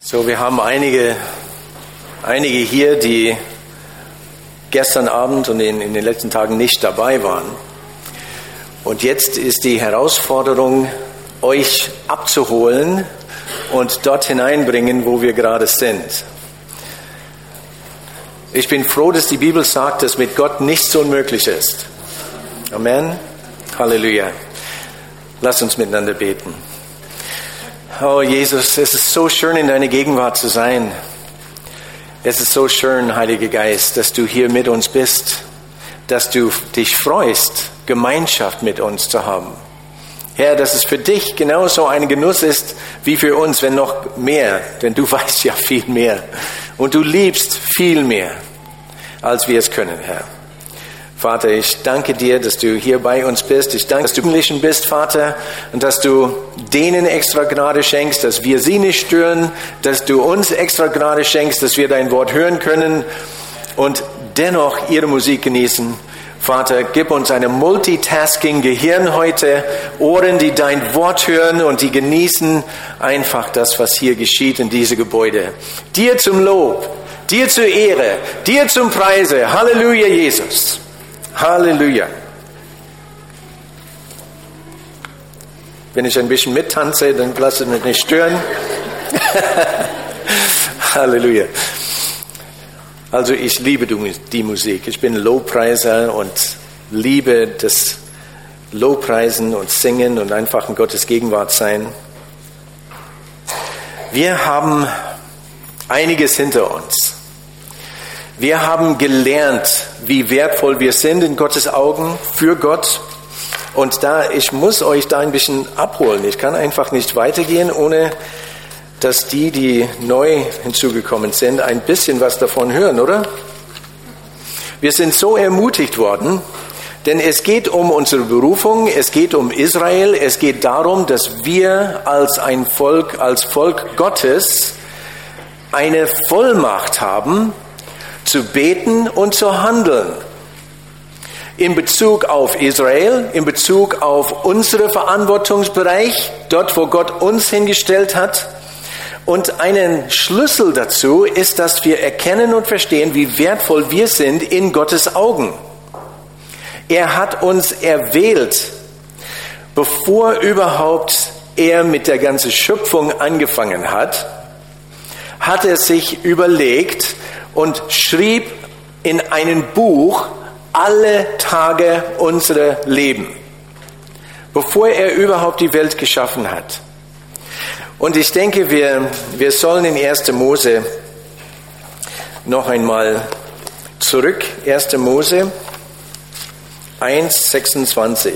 So, wir haben einige hier, die gestern Abend und in den letzten Tagen nicht dabei waren. Und jetzt ist die Herausforderung, euch abzuholen und dort hineinbringen, wo wir gerade sind. Ich bin froh, dass die Bibel sagt, dass mit Gott nichts unmöglich ist. Amen. Halleluja. Lass uns miteinander beten. Oh Jesus, es ist so schön, in deiner Gegenwart zu sein. Es ist so schön, Heiliger Geist, dass du hier mit uns bist, dass du dich freust, Gemeinschaft mit uns zu haben. Herr, dass es für dich genauso ein Genuss ist wie für uns, wenn noch mehr, denn du weißt ja viel mehr und du liebst viel mehr, als wir es können, Herr. Vater, ich danke dir, dass du hier bei uns bist. Ich danke, dass du Jugendlichen bist, Vater, und dass du denen extra Gnade schenkst, dass wir sie nicht stören, dass du uns extra Gnade schenkst, dass wir dein Wort hören können und dennoch ihre Musik genießen. Vater, gib uns ein Multitasking-Gehirn heute, Ohren, die dein Wort hören und die genießen einfach das, was hier geschieht in diesem Gebäude. Dir zum Lob, dir zur Ehre, dir zum Preise. Halleluja, Jesus. Halleluja. Wenn ich ein bisschen mittanze, dann lass es mich nicht stören. Halleluja. Also ich liebe die Musik. Ich bin Lobpreiser und liebe das Lobpreisen und Singen und einfach in Gottes Gegenwart sein. Wir haben einiges hinter uns. Wir haben gelernt, wie wertvoll wir sind in Gottes Augen für Gott. Und ich muss euch da ein bisschen abholen. Ich kann einfach nicht weitergehen, ohne dass die neu hinzugekommen sind, ein bisschen was davon hören, oder? Wir sind so ermutigt worden, denn es geht um unsere Berufung, es geht um Israel, es geht darum, dass wir als Volk Gottes eine Vollmacht haben, zu beten und zu handeln. In Bezug auf Israel, in Bezug auf unseren Verantwortungsbereich, dort wo Gott uns hingestellt hat. Und einen Schlüssel dazu ist, dass wir erkennen und verstehen, wie wertvoll wir sind in Gottes Augen. Er hat uns erwählt, bevor überhaupt er mit der ganzen Schöpfung angefangen hat er sich überlegt und schrieb in einem Buch alle Tage unserer Leben, bevor er überhaupt die Welt geschaffen hat. Und ich denke, wir sollen in 1. Mose noch einmal zurück. 1. Mose 1,26.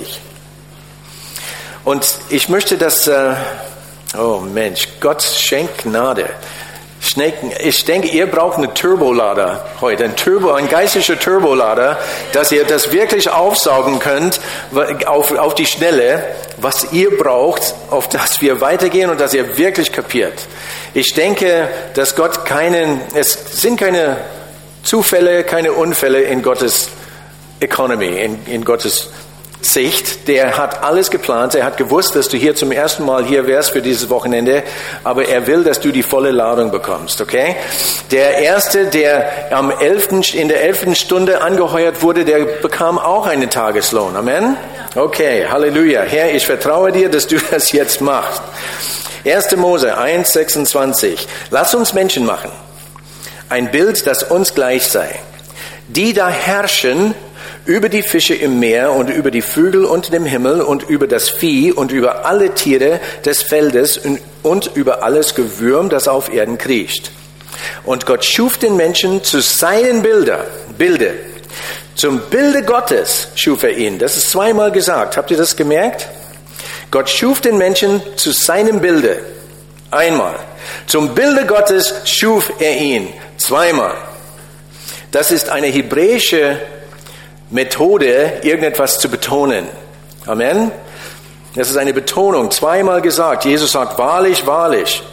Und ich möchte, oh Mensch, Gott schenkt Gnade. Ich denke, ihr braucht einen Turbolader heute, ein geistlicher Turbolader, dass ihr das wirklich aufsaugen könnt auf die Schnelle, was ihr braucht, auf das wir weitergehen und dass ihr wirklich kapiert. Ich denke, dass es sind keine Zufälle, keine Unfälle in Gottes Economy, in Gottes Sicht. Der hat alles geplant. Er hat gewusst, dass du hier zum ersten Mal hier wärst für dieses Wochenende, aber er will, dass du die volle Ladung bekommst, okay? Der Erste, der in der 11. Stunde angeheuert wurde, der bekam auch einen Tageslohn. Amen? Okay, Halleluja. Herr, ich vertraue dir, dass du das jetzt machst. 1. Mose 1,26. Lass uns Menschen machen. Ein Bild, das uns gleich sei. Die da herrschen über die Fische im Meer und über die Vögel unter dem Himmel und über das Vieh und über alle Tiere des Feldes und über alles Gewürm, das auf Erden kriecht. Und Gott schuf den Menschen zu seinen Bilde. Zum Bilde Gottes schuf er ihn. Das ist zweimal gesagt. Habt ihr das gemerkt? Gott schuf den Menschen zu seinem Bilde. Einmal. Zum Bilde Gottes schuf er ihn. Zweimal. Das ist eine hebräische Methode, irgendetwas zu betonen. Amen. Das ist eine Betonung, zweimal gesagt. Jesus sagt, wahrlich, wahrlich.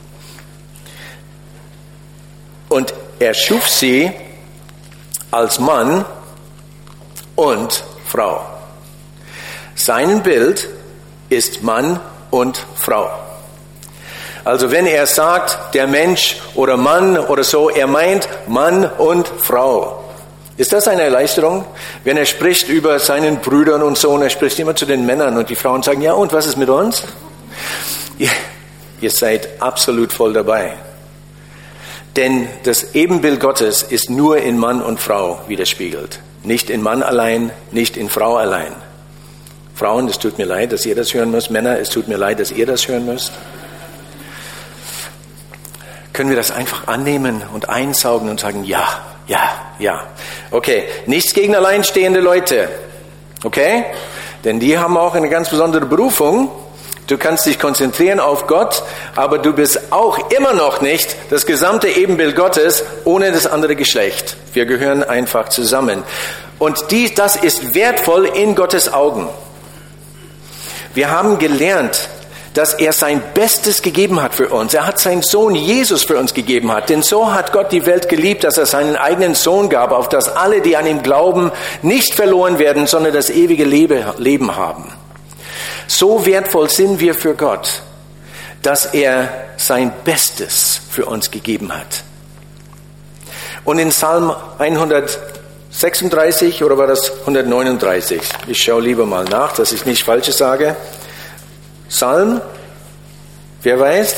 Und er schuf sie als Mann und Frau. Sein Bild ist Mann und Frau. Also wenn er sagt, der Mensch oder Mann oder so, er meint Mann und Frau. Ist das eine Erleichterung? Wenn er spricht über seinen Brüdern und so, und er spricht immer zu den Männern und die Frauen sagen, ja, und was ist mit uns? Ihr seid absolut voll dabei. Denn das Ebenbild Gottes ist nur in Mann und Frau widerspiegelt. Nicht in Mann allein, nicht in Frau allein. Frauen, es tut mir leid, dass ihr das hören müsst. Männer, es tut mir leid, dass ihr das hören müsst. Können wir das einfach annehmen und einsaugen und sagen, ja, ja, ja. Okay, nichts gegen alleinstehende Leute. Okay? Denn die haben auch eine ganz besondere Berufung. Du kannst dich konzentrieren auf Gott, aber du bist auch immer noch nicht das gesamte Ebenbild Gottes ohne das andere Geschlecht. Wir gehören einfach zusammen. Und das ist wertvoll in Gottes Augen. Wir haben gelernt, dass er sein Bestes gegeben hat für uns. Er hat seinen Sohn Jesus für uns gegeben hat. Denn so hat Gott die Welt geliebt, dass er seinen eigenen Sohn gab, auf dass alle, die an ihm glauben, nicht verloren werden, sondern das ewige Leben haben. So wertvoll sind wir für Gott, dass er sein Bestes für uns gegeben hat. Und in Psalm 136 oder war das 139? Ich schaue lieber mal nach, dass ich nicht Falsches sage. Psalm, wer weiß?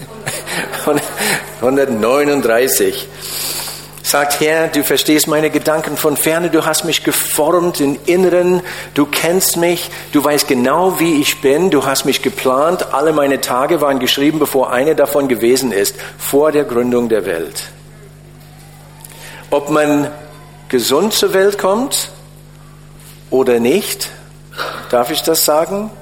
139. Sagt, Herr, du verstehst meine Gedanken von ferne, du hast mich geformt im Inneren, du kennst mich, du weißt genau, wie ich bin, du hast mich geplant, alle meine Tage waren geschrieben, bevor eine davon gewesen ist, vor der Gründung der Welt. Ob man gesund zur Welt kommt oder nicht, darf ich das sagen,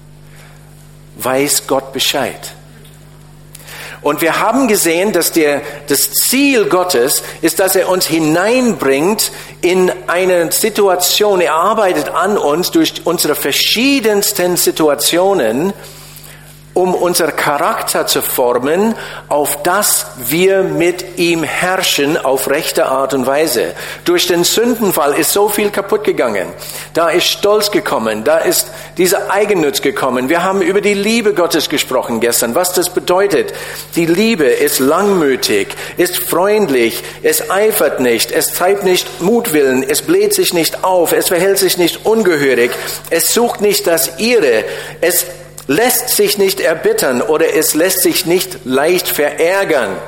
weiß Gott Bescheid. Und wir haben gesehen, dass das Ziel Gottes ist, dass er uns hineinbringt in eine Situation. Er arbeitet an uns durch unsere verschiedensten Situationen, um unser Charakter zu formen, auf das wir mit ihm herrschen auf rechte Art und Weise. Durch den Sündenfall ist so viel kaputt gegangen. Da ist Stolz gekommen, da ist dieser Eigennutz gekommen. Wir haben über die Liebe Gottes gesprochen gestern, was das bedeutet. Die Liebe ist langmütig, ist freundlich, es eifert nicht, es treibt nicht Mutwillen, es bläht sich nicht auf, es verhält sich nicht ungehörig, es sucht nicht das Ihre, es lässt sich nicht erbittern oder es lässt sich nicht leicht verärgern.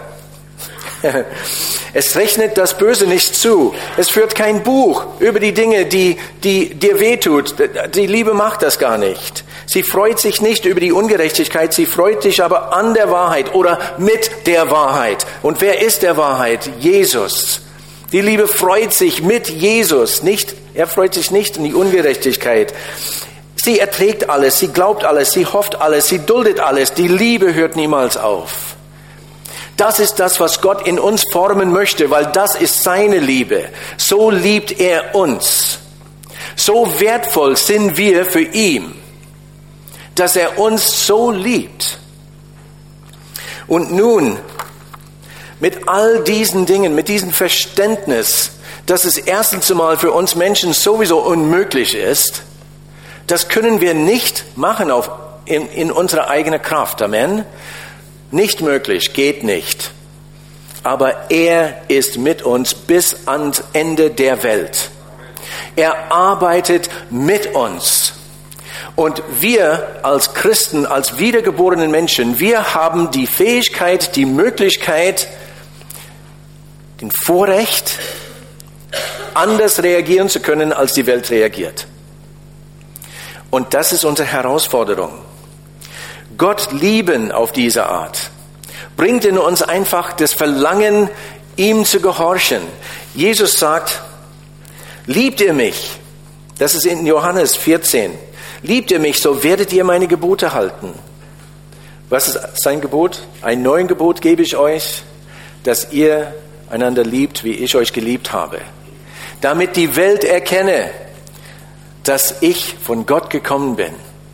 Es rechnet das Böse nicht zu. Es führt kein Buch über die Dinge, die dir wehtut. Die Liebe macht das gar nicht. Sie freut sich nicht über die Ungerechtigkeit, sie freut sich aber an der Wahrheit oder mit der Wahrheit. Und wer ist der Wahrheit? Jesus. Die Liebe freut sich mit Jesus, nicht, er freut sich nicht in die Ungerechtigkeit. Sie erträgt alles, sie glaubt alles, sie hofft alles, sie duldet alles. Die Liebe hört niemals auf. Das ist das, was Gott in uns formen möchte, weil das ist seine Liebe. So liebt er uns. So wertvoll sind wir für ihn, dass er uns so liebt. Und nun, mit all diesen Dingen, mit diesem Verständnis, dass es erstens einmal für uns Menschen sowieso unmöglich ist, das können wir nicht machen in unserer eigenen Kraft. Amen. Nicht möglich, geht nicht. Aber er ist mit uns bis ans Ende der Welt. Er arbeitet mit uns. Und wir als Christen, als wiedergeborenen Menschen, wir haben die Fähigkeit, die Möglichkeit, den Vorrecht, anders reagieren zu können, als die Welt reagiert. Und das ist unsere Herausforderung. Gott lieben auf diese Art bringt in uns einfach das Verlangen, ihm zu gehorchen. Jesus sagt, liebt ihr mich? Das ist in Johannes 14. Liebt ihr mich, so werdet ihr meine Gebote halten. Was ist sein Gebot? Ein neues Gebot gebe ich euch, dass ihr einander liebt, wie ich euch geliebt habe. Damit die Welt erkenne, dass ich von Gott gekommen bin.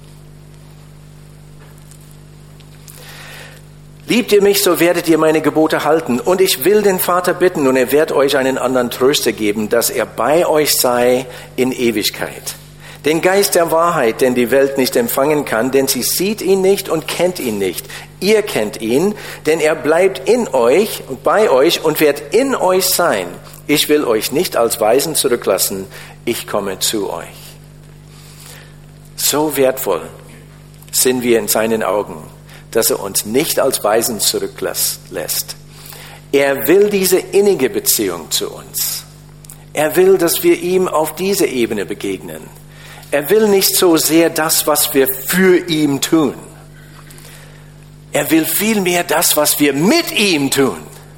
Liebt ihr mich, so werdet ihr meine Gebote halten. Und ich will den Vater bitten, und er wird euch einen anderen Tröster geben, dass er bei euch sei in Ewigkeit. Den Geist der Wahrheit, den die Welt nicht empfangen kann, denn sie sieht ihn nicht und kennt ihn nicht. Ihr kennt ihn, denn er bleibt in euch und bei euch und wird in euch sein. Ich will euch nicht als Weisen zurücklassen, ich komme zu euch. So wertvoll sind wir in seinen Augen, dass er uns nicht als Weisen zurücklässt. Er will diese innige Beziehung zu uns. Er will, dass wir ihm auf diese Ebene begegnen. Er will nicht so sehr das, was wir für ihn tun. Er will vielmehr das, was wir mit ihm tun.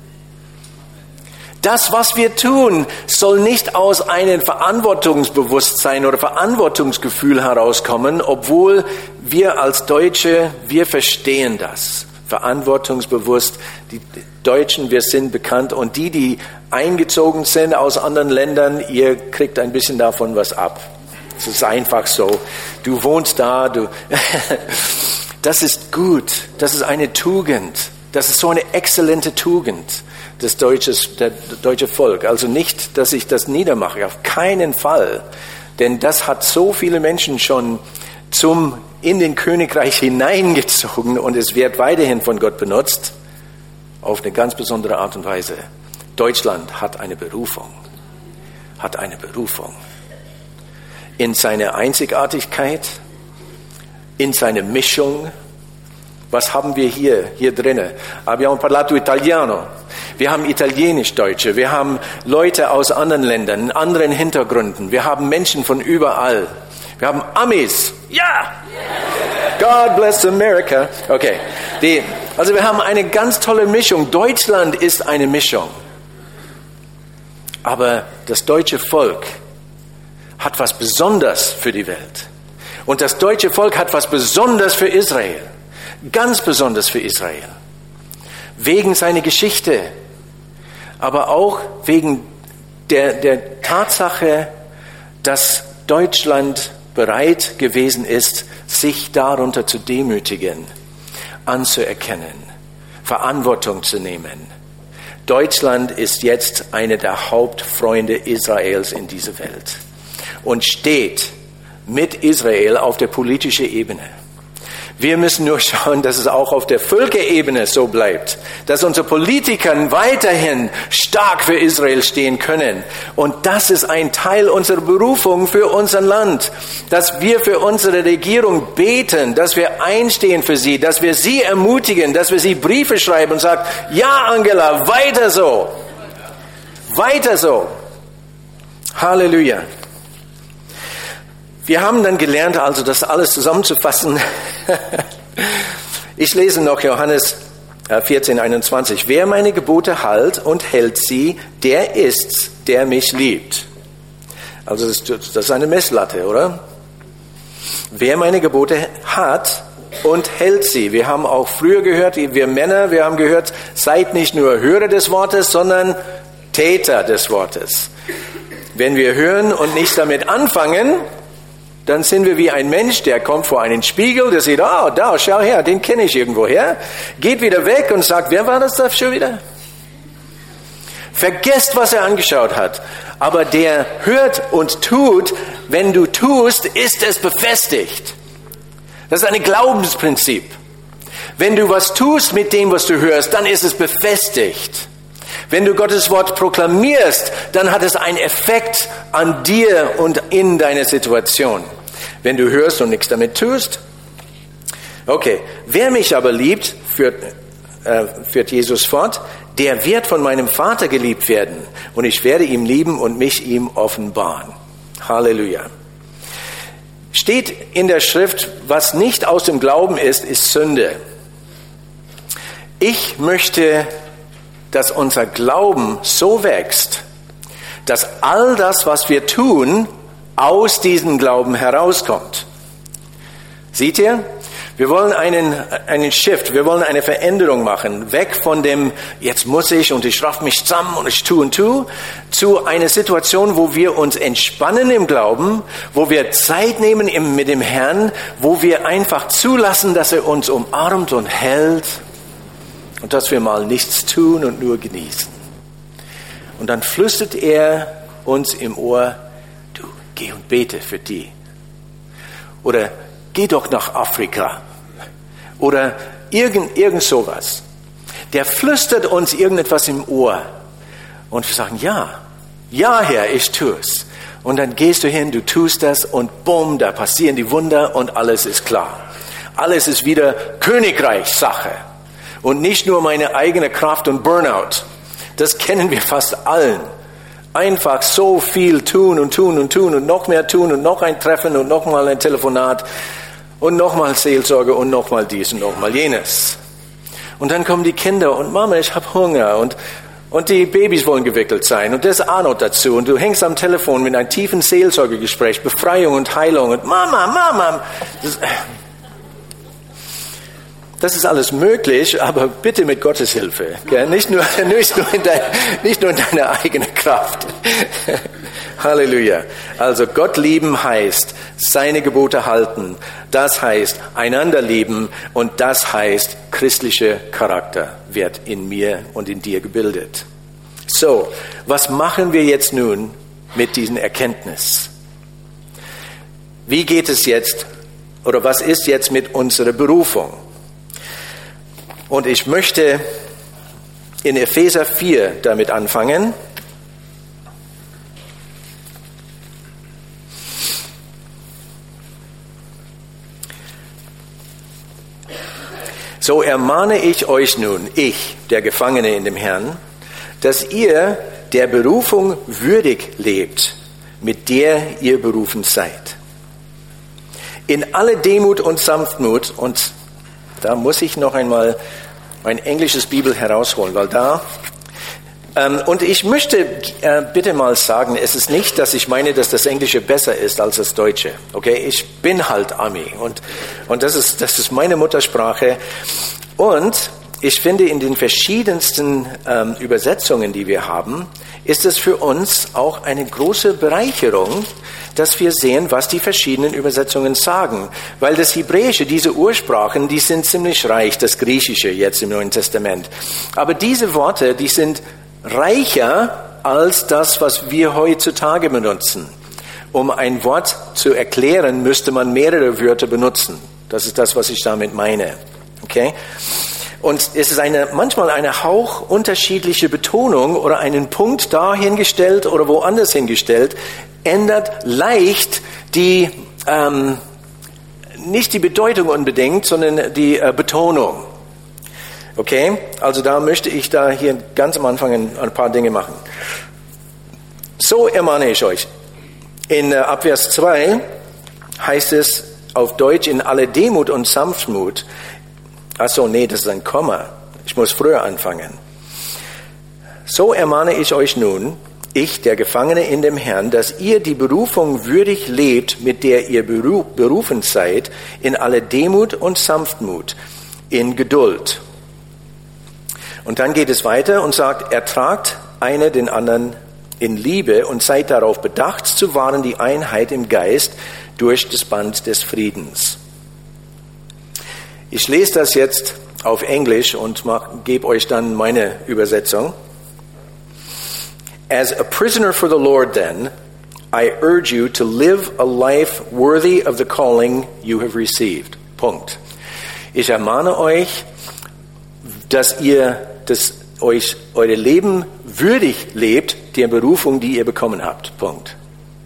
Das, was wir tun, soll nicht aus einem Verantwortungsbewusstsein oder Verantwortungsgefühl herauskommen, obwohl wir als Deutsche, wir verstehen das. Verantwortungsbewusst, die Deutschen, wir sind bekannt und die eingezogen sind aus anderen Ländern, ihr kriegt ein bisschen davon was ab. Es ist einfach so. Du wohnst da, das ist gut. Das ist eine Tugend. Das ist so eine exzellente Tugend des deutsche Volk. Also nicht, dass ich das niedermache. Auf keinen Fall. Denn das hat so viele Menschen schon in den Königreich hineingezogen und es wird weiterhin von Gott benutzt. Auf eine ganz besondere Art und Weise. Deutschland hat eine Berufung. Hat eine Berufung. In seiner Einzigartigkeit, in seiner Mischung. Was haben wir hier drinnen? Abbiamo parlato italiano. Wir haben Italienisch-Deutsche. Wir haben Leute aus anderen Ländern, anderen Hintergründen. Wir haben Menschen von überall. Wir haben Amis. Ja! God bless America. Okay. Also wir haben eine ganz tolle Mischung. Deutschland ist eine Mischung. Aber das deutsche Volk hat was Besonderes für die Welt. Und das deutsche Volk hat was Besonderes für Israel. Ganz besonders für Israel. Wegen seiner Geschichte. Aber auch wegen der Tatsache, dass Deutschland bereit gewesen ist, sich darunter zu demütigen, anzuerkennen, Verantwortung zu nehmen. Deutschland ist jetzt einer der Hauptfreunde Israels in dieser Welt und steht mit Israel auf der politischen Ebene. Wir müssen nur schauen, dass es auch auf der Völkerebene so bleibt, dass unsere Politiker weiterhin stark für Israel stehen können. Und das ist ein Teil unserer Berufung für unser Land, dass wir für unsere Regierung beten, dass wir einstehen für sie, dass wir sie ermutigen, dass wir sie Briefe schreiben und sagen, ja Angela, weiter so, weiter so. Halleluja. Wir haben dann gelernt, also das alles zusammenzufassen. Ich lese noch Johannes 14,21. Wer meine Gebote hält und hält sie, der ist's, der mich liebt. Also das ist eine Messlatte, oder? Wer meine Gebote hat und hält sie. Wir haben auch früher gehört, wir Männer, wir haben gehört, seid nicht nur Hörer des Wortes, sondern Täter des Wortes. Wenn wir hören und nicht damit anfangen, dann sind wir wie ein Mensch, der kommt vor einen Spiegel, der sieht, da, schau her, den kenne ich irgendwo her, geht wieder weg und sagt, wer war das da schon wieder? Vergesst, was er angeschaut hat. Aber der hört und tut, wenn du tust, ist es befestigt. Das ist ein Glaubensprinzip. Wenn du was tust mit dem, was du hörst, dann ist es befestigt. Wenn du Gottes Wort proklamierst, dann hat es einen Effekt an dir und in deiner Situation. Wenn du hörst und nichts damit tust. Okay, wer mich aber liebt, führt Jesus fort, der wird von meinem Vater geliebt werden. Und ich werde ihn lieben und mich ihm offenbaren. Halleluja. Steht in der Schrift, was nicht aus dem Glauben ist Sünde. Ich möchte, dass unser Glauben so wächst, dass all das, was wir tun, aus diesem Glauben herauskommt. Seht ihr? Wir wollen einen Shift, wir wollen eine Veränderung machen, weg von dem, jetzt muss ich und ich raff mich zusammen und ich tue, zu einer Situation, wo wir uns entspannen im Glauben, wo wir Zeit nehmen mit dem Herrn, wo wir einfach zulassen, dass er uns umarmt und hält und dass wir mal nichts tun und nur genießen. Und dann flüstert er uns im Ohr, du, geh und bete für die, Oder geh doch nach Afrika. Oder irgend sowas. Der flüstert uns irgendetwas im Ohr. Und wir sagen, ja, Herr, ich tue es. Und dann gehst du hin, du tust das und bumm, da passieren die Wunder und alles ist klar. Alles ist wieder Königreichssache. Und nicht nur meine eigene Kraft und Burnout. Das kennen wir fast allen. Einfach so viel tun und noch mehr tun und noch ein Treffen und noch mal ein Telefonat und noch mal Seelsorge und noch mal dies und noch mal jenes. Und dann kommen die Kinder und Mama, ich habe Hunger und die Babys wollen gewickelt sein und das auch noch dazu. Und du hängst am Telefon mit einem tiefen Seelsorgegespräch, Befreiung und Heilung und Mama. Das ist alles möglich, aber bitte mit Gottes Hilfe. Gell? Nicht nur in deiner eigenen Kraft. Halleluja. Also Gott lieben heißt, seine Gebote halten. Das heißt, einander lieben. Und das heißt, christlicher Charakter wird in mir und in dir gebildet. So, was machen wir jetzt nun mit diesen Erkenntnis? Wie geht es jetzt, oder was ist jetzt mit unserer Berufung? Und ich möchte in Epheser 4 damit anfangen. So ermahne ich euch nun, ich, der Gefangene in dem Herrn, dass ihr der Berufung würdig lebt, mit der ihr berufen seid. In alle Demut und Sanftmut, und da muss ich noch einmal mein englisches Bibel herausholen, weil und ich möchte bitte mal sagen, es ist nicht, dass ich meine, dass das Englische besser ist als das Deutsche. Okay, ich bin halt Ami und das ist meine Muttersprache. Und ich finde, in den verschiedensten Übersetzungen, die wir haben, ist es für uns auch eine große Bereicherung, dass wir sehen, was die verschiedenen Übersetzungen sagen. Weil das Hebräische, diese Ursprachen, die sind ziemlich reich, das Griechische jetzt im Neuen Testament. Aber diese Worte, die sind reicher als das, was wir heutzutage benutzen. Um ein Wort zu erklären, müsste man mehrere Wörter benutzen. Das ist das, was ich damit meine. Okay? Und es ist manchmal eine hauch unterschiedliche Betonung oder einen Punkt da hingestellt oder woanders hingestellt, ändert leicht nicht die Bedeutung unbedingt, sondern die Betonung. Okay? Also da möchte ich hier ganz am Anfang ein paar Dinge machen. So ermahne ich euch. In Abvers 2 heißt es auf Deutsch, in alle Demut und Sanftmut. Achso, nee, das ist ein Komma. Ich muss früher anfangen. So ermahne ich euch nun, ich, der Gefangene in dem Herrn, dass ihr die Berufung würdig lebt, mit der ihr berufen seid, in alle Demut und Sanftmut, in Geduld. Und dann geht es weiter und sagt, ertragt einer den anderen in Liebe und seid darauf bedacht, zu wahren die Einheit im Geist durch das Band des Friedens. Ich lese das jetzt auf Englisch und gebe euch dann meine Übersetzung. As a prisoner for the Lord then, I urge you to live a life worthy of the calling you have received. Punkt. Ich ermahne euch, dass ihr euch euer Leben würdig lebt, der Berufung, die ihr bekommen habt. Punkt.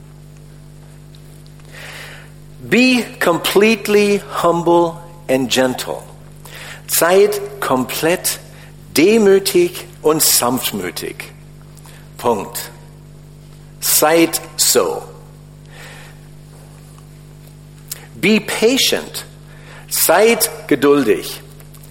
Be completely humble and gentle. Seid komplett demütig und sanftmütig. Punkt. Seid so. Be patient. Seid geduldig.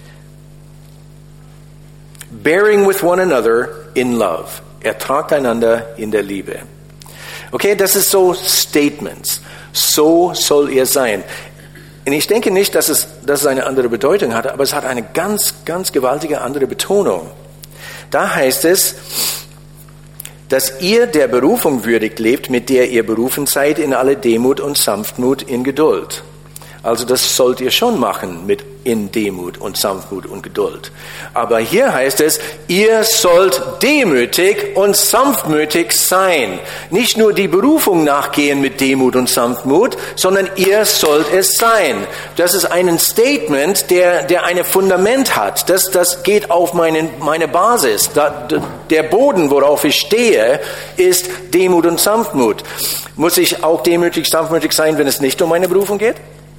Bearing with one another in love. Ertragt einander in der Liebe. Okay, das ist so Statements. So soll ihr sein. Und ich denke nicht, dass es eine andere Bedeutung hat, aber es hat eine ganz, ganz gewaltige andere Betonung. Da heißt es, dass ihr der Berufung würdig lebt, mit der ihr berufen seid, in alle Demut und Sanftmut in Geduld. Also das sollt ihr schon machen, in Demut und Sanftmut und Geduld. Aber hier heißt es, ihr sollt demütig und sanftmütig sein. Nicht nur die Berufung nachgehen mit Demut und Sanftmut, sondern ihr sollt es sein. Das ist ein Statement, der ein Fundament hat. Das geht auf meine Basis. Der Boden, worauf ich stehe, ist Demut und Sanftmut. Muss ich auch demütig, sanftmütig sein, wenn es nicht um meine Berufung geht?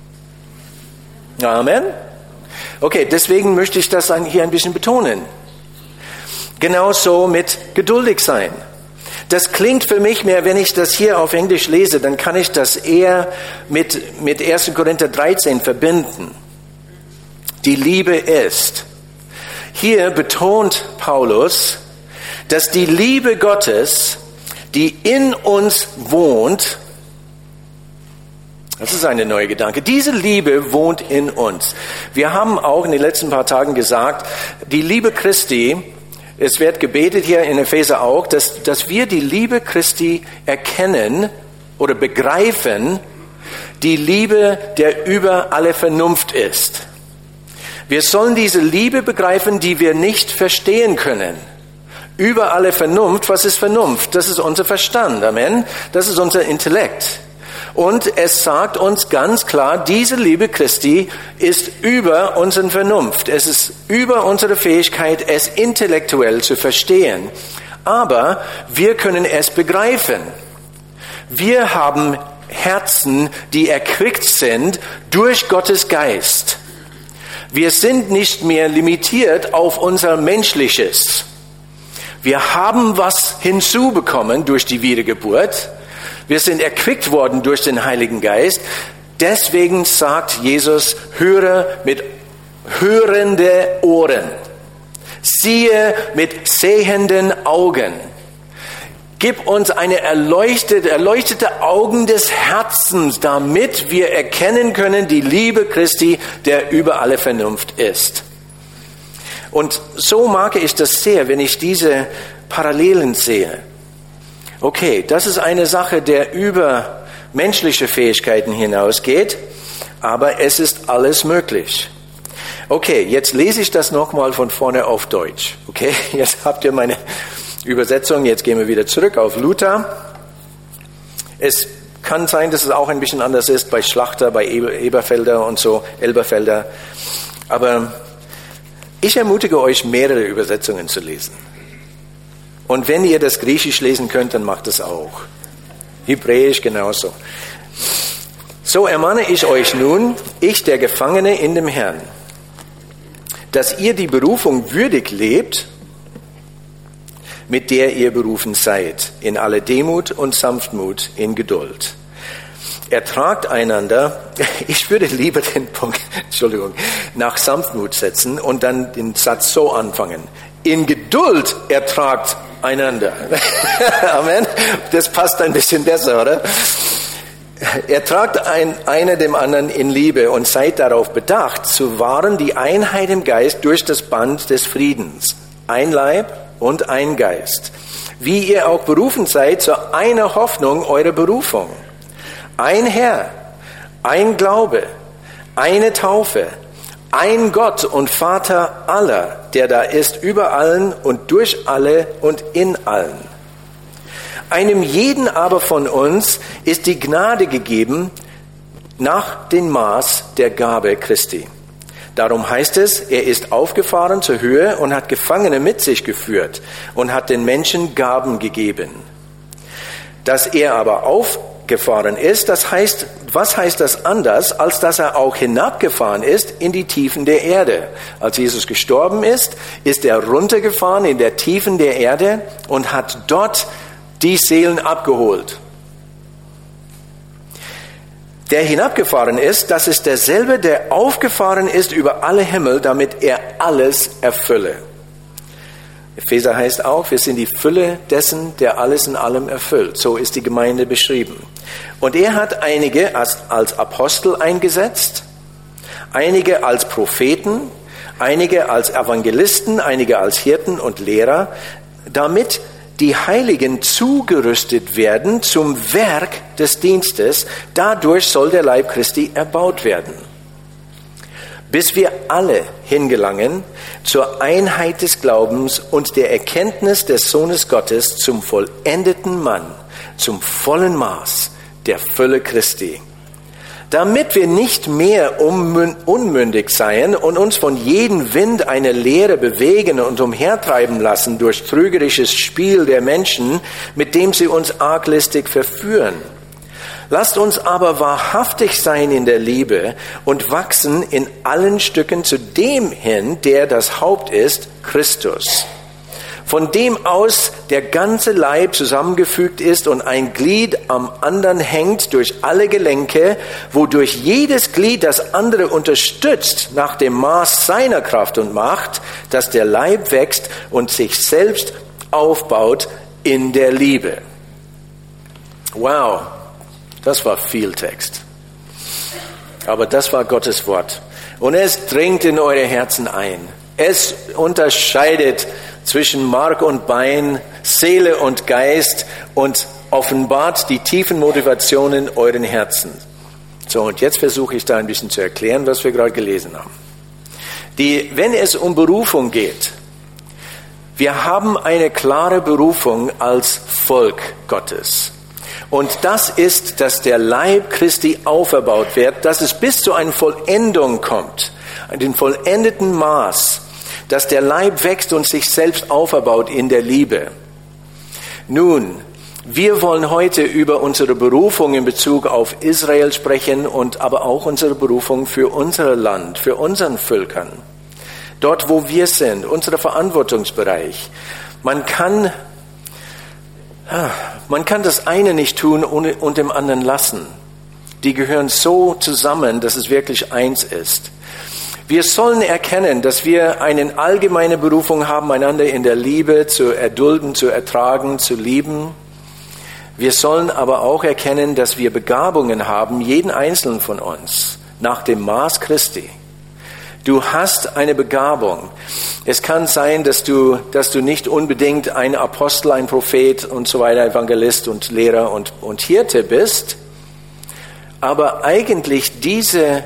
Amen. Okay, deswegen möchte ich das hier ein bisschen betonen. Genauso mit geduldig sein. Das klingt für mich mehr, wenn ich das hier auf Englisch lese, dann kann ich das eher mit 1. Korinther 13 verbinden. Die Liebe ist. Hier betont Paulus, dass die Liebe Gottes, die in uns wohnt, das ist eine neue Gedanke. Diese Liebe wohnt in uns. Wir haben auch in den letzten paar Tagen gesagt, die Liebe Christi, es wird gebetet hier in Epheser auch, dass wir die Liebe Christi erkennen oder begreifen, die Liebe, der über alle Vernunft ist. Wir sollen diese Liebe begreifen, die wir nicht verstehen können. Über alle Vernunft, was ist Vernunft? Das ist unser Verstand, Amen. Das ist unser Intellekt. Und es sagt uns ganz klar, diese Liebe Christi ist über unsere Vernunft. Es ist über unsere Fähigkeit, es intellektuell zu verstehen. Aber wir können es begreifen. Wir haben Herzen, die erquickt sind durch Gottes Geist. Wir sind nicht mehr limitiert auf unser Menschliches. Wir haben was hinzubekommen durch die Wiedergeburt. Wir sind erquickt worden durch den Heiligen Geist. Deswegen sagt Jesus, höre mit hörende Ohren. Siehe mit sehenden Augen. Gib uns eine erleuchtete Augen des Herzens, damit wir erkennen können, die Liebe Christi, der über alle Vernunft ist. Und so mag ich das sehr, wenn ich diese Parallelen sehe. Okay, das ist eine Sache, der über menschliche Fähigkeiten hinausgeht, aber es ist alles möglich. Okay, jetzt lese ich das nochmal von vorne auf Deutsch. Okay, jetzt habt ihr meine Übersetzung, jetzt gehen wir wieder zurück auf Luther. Es kann sein, dass es auch ein bisschen anders ist bei Schlachter, bei Elberfelder und so, Elberfelder. Aber ich ermutige euch, mehrere Übersetzungen zu lesen. Und wenn ihr das Griechisch lesen könnt, dann macht es auch. Hebräisch genauso. So ermahne ich euch nun, ich der Gefangene in dem Herrn, dass ihr die Berufung würdig lebt, mit der ihr berufen seid, in aller Demut und Sanftmut, in Geduld. Ertragt einander, ich würde lieber den Punkt, nach Sanftmut setzen und dann den Satz so anfangen. In Geduld ertragt einander. Amen. Das passt ein bisschen besser, oder? Ertragt einer dem anderen in Liebe und seid darauf bedacht, zu wahren die Einheit im Geist durch das Band des Friedens. Ein Leib und ein Geist. Wie ihr auch berufen seid zu einer Hoffnung eurer Berufung. Ein Herr, ein Glaube, eine Taufe, ein Gott und Vater aller, der da ist über allen und durch alle und in allen. Einem jeden aber von uns ist die Gnade gegeben nach dem Maß der Gabe Christi. Darum heißt es, er ist aufgefahren zur Höhe und hat Gefangene mit sich geführt und hat den Menschen Gaben gegeben. Dass er aber aufgefahren ist, das heißt, was heißt das anders, als dass er auch hinabgefahren ist in die Tiefen der Erde? Als Jesus gestorben ist er runtergefahren in der Tiefen der Erde und hat dort die Seelen abgeholt. Der hinabgefahren ist, das ist derselbe, der aufgefahren ist über alle Himmel, damit er alles erfülle. Epheser heißt auch, wir sind die Fülle dessen, der alles in allem erfüllt. So ist die Gemeinde beschrieben. Und er hat einige als Apostel eingesetzt, einige als Propheten, einige als Evangelisten, einige als Hirten und Lehrer, damit die Heiligen zugerüstet werden zum Werk des Dienstes. Dadurch soll der Leib Christi erbaut werden. bis wir alle hingelangen zur Einheit des Glaubens und der Erkenntnis des Sohnes Gottes zum vollendeten Mann, zum vollen Maß der Fülle Christi. Damit wir nicht mehr unmündig seien und uns von jedem Wind einer Lehre bewegen und umhertreiben lassen durch trügerisches Spiel der Menschen, mit dem sie uns arglistig verführen. Lasst uns aber wahrhaftig sein in der Liebe und wachsen in allen Stücken zu dem hin, der das Haupt ist, Christus. Von dem aus der ganze Leib zusammengefügt ist und ein Glied am anderen hängt durch alle Gelenke, wodurch jedes Glied das andere unterstützt nach dem Maß seiner Kraft und Macht, dass der Leib wächst und sich selbst aufbaut in der Liebe. Wow, das war viel Text. Aber das war Gottes Wort. Und es dringt in eure Herzen ein. Es unterscheidet zwischen Mark und Bein, Seele und Geist und offenbart die tiefen Motivationen euren Herzen. So, und jetzt versuche ich da ein bisschen zu erklären, was wir gerade gelesen haben. Wenn es um Berufung geht, wir haben eine klare Berufung als Volk Gottes. Und das ist, dass der Leib Christi auferbaut wird, dass es bis zu einer Vollendung kommt, den vollendeten Maß, dass der Leib wächst und sich selbst auferbaut in der Liebe. Nun, wir wollen heute über unsere Berufung in Bezug auf Israel sprechen und aber auch unsere Berufung für unser Land, für unseren Völkern. Dort, wo wir sind, unser Verantwortungsbereich. Man kann das eine nicht tun und dem anderen lassen. Die gehören so zusammen, dass es wirklich eins ist. Wir sollen erkennen, dass wir eine allgemeine Berufung haben, einander in der Liebe zu erdulden, zu ertragen, zu lieben. Wir sollen aber auch erkennen, dass wir Begabungen haben, jeden einzelnen von uns, nach dem Maß Christi. Du hast eine Begabung. Es kann sein, dass du nicht unbedingt ein Apostel, ein Prophet und so weiter, Evangelist und Lehrer und Hirte bist, aber eigentlich diese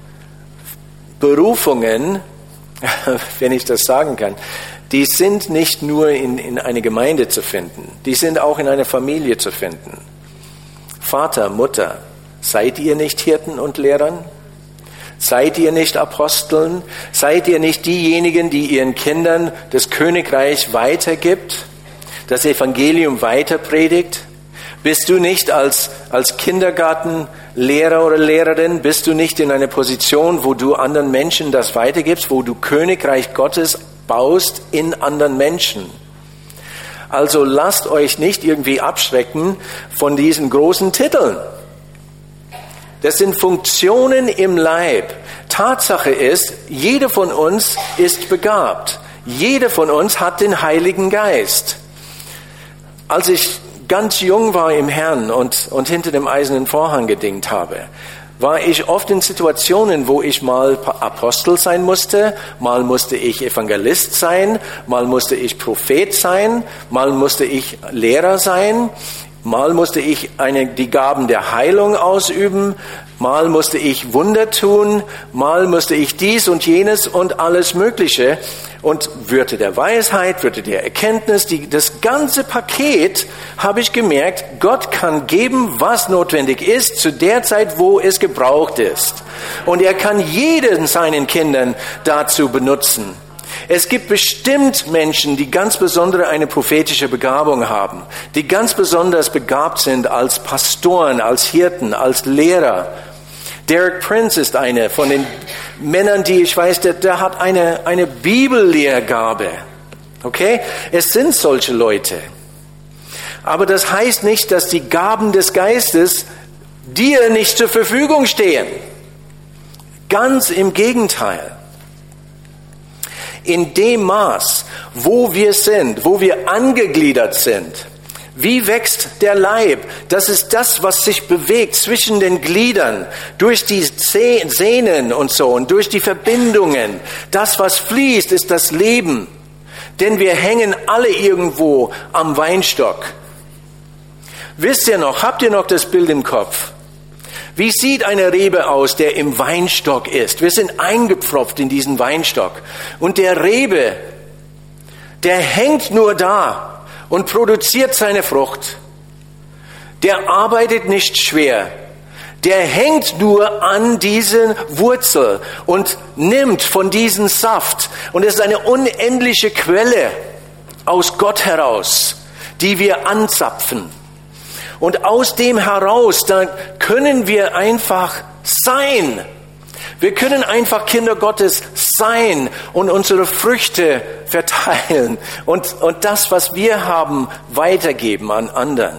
Berufungen, wenn ich das sagen kann, die sind nicht nur in einer Gemeinde zu finden, die sind auch in einer Familie zu finden. Vater, Mutter, seid ihr nicht Hirten und Lehrern? Seid ihr nicht Aposteln? Seid ihr nicht diejenigen, die ihren Kindern das Königreich weitergibt, das Evangelium weiterpredigt? Bist du nicht als Kindergartenlehrer oder Lehrerin, bist du nicht in einer Position, wo du anderen Menschen das weitergibst, wo du Königreich Gottes baust in anderen Menschen? Also lasst euch nicht irgendwie abschrecken von diesen großen Titeln. Das sind Funktionen im Leib. Tatsache ist, jeder von uns ist begabt. Jeder von uns hat den Heiligen Geist. Als ich ganz jung war im Herrn und hinter dem eisernen Vorhang gedient habe, war ich oft in Situationen, wo ich mal Apostel sein musste, mal musste ich Evangelist sein, mal musste ich Prophet sein, mal musste ich Lehrer sein, mal musste ich die Gaben der Heilung ausüben, mal musste ich Wunder tun, mal musste ich dies und jenes und alles Mögliche. Und Würde der Weisheit, Würde der Erkenntnis, das ganze Paket, habe ich gemerkt, Gott kann geben, was notwendig ist, zu der Zeit, wo es gebraucht ist. Und er kann jeden seinen Kindern dazu benutzen. Es gibt bestimmt Menschen, die ganz besondere eine prophetische Begabung haben, die ganz besonders begabt sind als Pastoren, als Hirten, als Lehrer. Derek Prince ist einer von den Männern, die ich weiß, der hat eine Bibellehrgabe. Okay? Es sind solche Leute. Aber das heißt nicht, dass die Gaben des Geistes dir nicht zur Verfügung stehen. Ganz im Gegenteil. In dem Maß, wo wir sind, wo wir angegliedert sind, wie wächst der Leib? Das ist das, was sich bewegt zwischen den Gliedern, durch die Sehnen und so und durch die Verbindungen. Das, was fließt, ist das Leben. Denn wir hängen alle irgendwo am Weinstock. Wisst ihr noch, habt ihr noch das Bild im Kopf? Wie sieht eine Rebe aus, der im Weinstock ist? Wir sind eingepfropft in diesen Weinstock. Und der Rebe, der hängt nur da und produziert seine Frucht. Der arbeitet nicht schwer. Der hängt nur an diesen Wurzel und nimmt von diesem Saft. Und es ist eine unendliche Quelle aus Gott heraus, die wir anzapfen. Und aus dem heraus, da können wir einfach sein. Wir können einfach Kinder Gottes sein und unsere Früchte verteilen und das, was wir haben, weitergeben an anderen.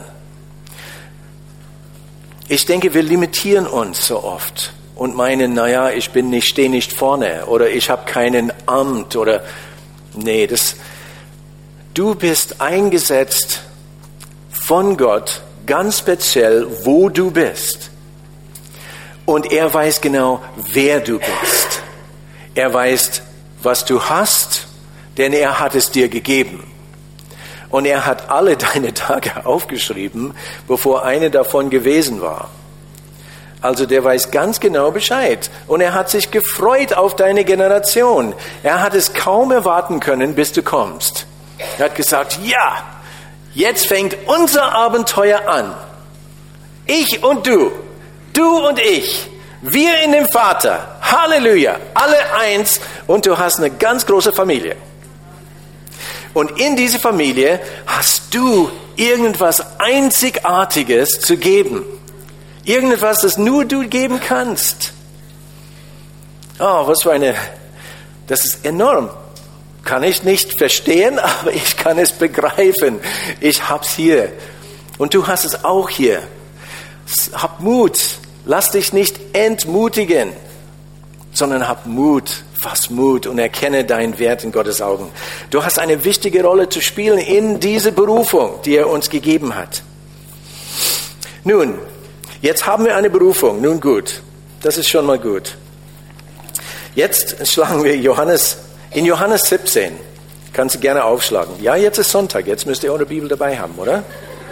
Ich denke, wir limitieren uns so oft und meinen, ich stehe nicht vorne oder ich habe keinen Amt oder nee, du bist eingesetzt von Gott, ganz speziell, wo du bist. Und er weiß genau, wer du bist. Er weiß, was du hast, denn er hat es dir gegeben. Und er hat alle deine Tage aufgeschrieben, bevor eine davon gewesen war. Also der weiß ganz genau Bescheid. Und er hat sich gefreut auf deine Generation. Er hat es kaum erwarten können, bis du kommst. Er hat gesagt, ja, jetzt fängt unser Abenteuer an. Ich und du und ich, wir in dem Vater, Halleluja, alle eins und du hast eine ganz große Familie. Und in diese Familie hast du irgendwas Einzigartiges zu geben. Irgendwas, das nur du geben kannst. Oh, das ist enorm. Kann ich nicht verstehen, aber ich kann es begreifen. Ich hab's hier. Und du hast es auch hier. Hab Mut. Lass dich nicht entmutigen, sondern hab Mut. Fass Mut und erkenne deinen Wert in Gottes Augen. Du hast eine wichtige Rolle zu spielen in diese Berufung, die er uns gegeben hat. Nun, jetzt haben wir eine Berufung. Nun gut, das ist schon mal gut. Jetzt schlagen wir in Johannes 17. Kannst du gerne aufschlagen. Ja, jetzt ist Sonntag. Jetzt müsst ihr eure Bibel dabei haben, oder?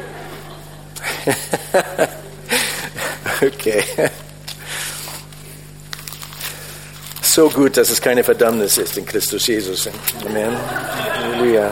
Okay. So gut, dass es keine Verdammnis ist in Christus Jesus. Amen. Halleluja.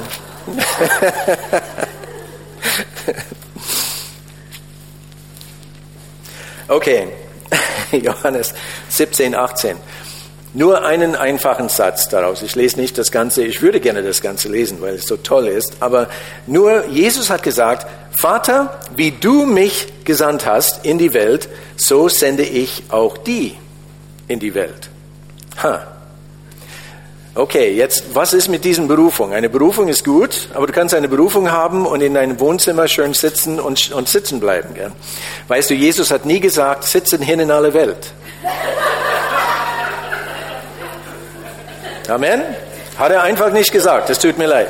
Okay, Johannes 17, 18. Nur einen einfachen Satz daraus. Ich lese nicht das Ganze, ich würde gerne das Ganze lesen, weil es so toll ist. Aber nur Jesus hat gesagt, Vater, wie du mich gesandt hast in die Welt, so sende ich auch die in die Welt. Okay, jetzt, was ist mit diesem Berufung? Eine Berufung ist gut, aber du kannst eine Berufung haben und in deinem Wohnzimmer schön sitzen und sitzen bleiben. Gell? Weißt du, Jesus hat nie gesagt, sitzen hin in alle Welt. Amen? Hat er einfach nicht gesagt, das tut mir leid.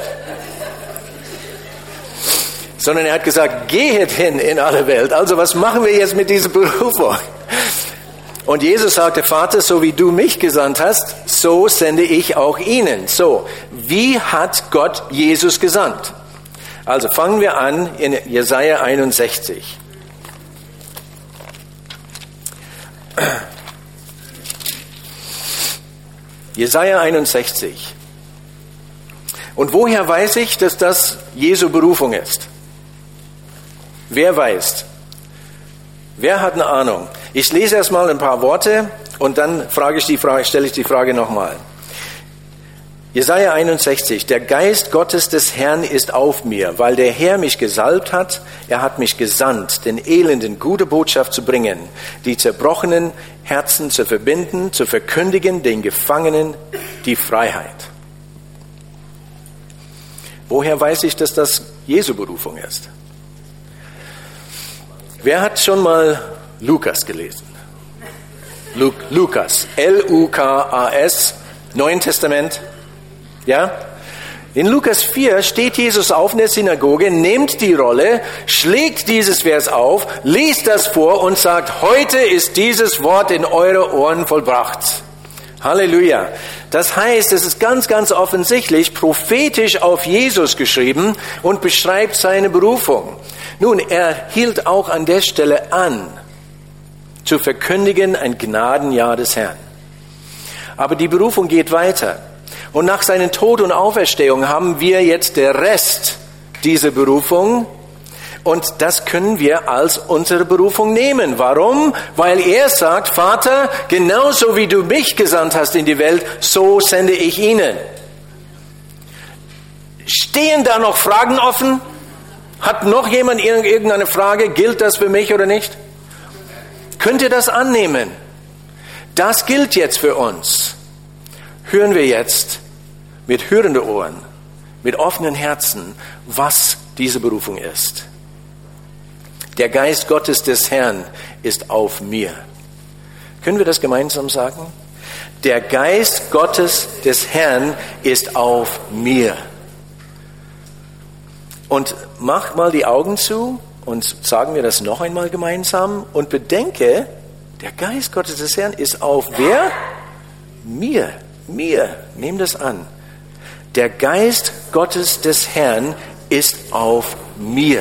Sondern er hat gesagt, gehet hin in alle Welt. Also was machen wir jetzt mit dieser Berufung? Und Jesus sagte, Vater, so wie du mich gesandt hast, so sende ich auch ihnen. So, wie hat Gott Jesus gesandt? Also fangen wir an in Jesaja 61. Jesaja 61. Und woher weiß ich, dass das Jesu Berufung ist? Wer weiß? Wer hat eine Ahnung? Ich lese erstmal ein paar Worte und dann stelle ich die Frage nochmal. Jesaja 61. Der Geist Gottes des Herrn ist auf mir, weil der Herr mich gesalbt hat. Er hat mich gesandt, den Elenden gute Botschaft zu bringen, die zerbrochenen Herzen zu verbinden, zu verkündigen, den Gefangenen die Freiheit. Woher weiß ich, dass das Jesu Berufung ist? Wer hat schon mal Lukas gelesen? Lukas, L-U-K-A-S, Neuen Testament. Ja? In Lukas 4 steht Jesus auf in der Synagoge, nimmt die Rolle, schlägt dieses Vers auf, liest das vor und sagt, heute ist dieses Wort in eure Ohren vollbracht. Halleluja. Das heißt, es ist ganz, ganz offensichtlich prophetisch auf Jesus geschrieben und beschreibt seine Berufung. Nun, er hielt auch an der Stelle an. zu verkündigen ein Gnadenjahr des Herrn. Aber die Berufung geht weiter. Und nach seinem Tod und Auferstehung haben wir jetzt den Rest dieser Berufung. Und das können wir als unsere Berufung nehmen. Warum? Weil er sagt, Vater, genauso wie du mich gesandt hast in die Welt, so sende ich ihnen. Stehen da noch Fragen offen? Hat noch jemand irgendeine Frage? Gilt das für mich oder nicht? Könnt ihr das annehmen? Das gilt jetzt für uns. Hören wir jetzt mit hörenden Ohren, mit offenen Herzen, was diese Berufung ist. Der Geist Gottes des Herrn ist auf mir. Können wir das gemeinsam sagen? Der Geist Gottes des Herrn ist auf mir. Und mach mal die Augen zu und sagen wir das noch einmal gemeinsam und bedenke, der Geist Gottes des Herrn ist auf wer? Mir. Nimm das an. Der Geist Gottes des Herrn ist auf mir.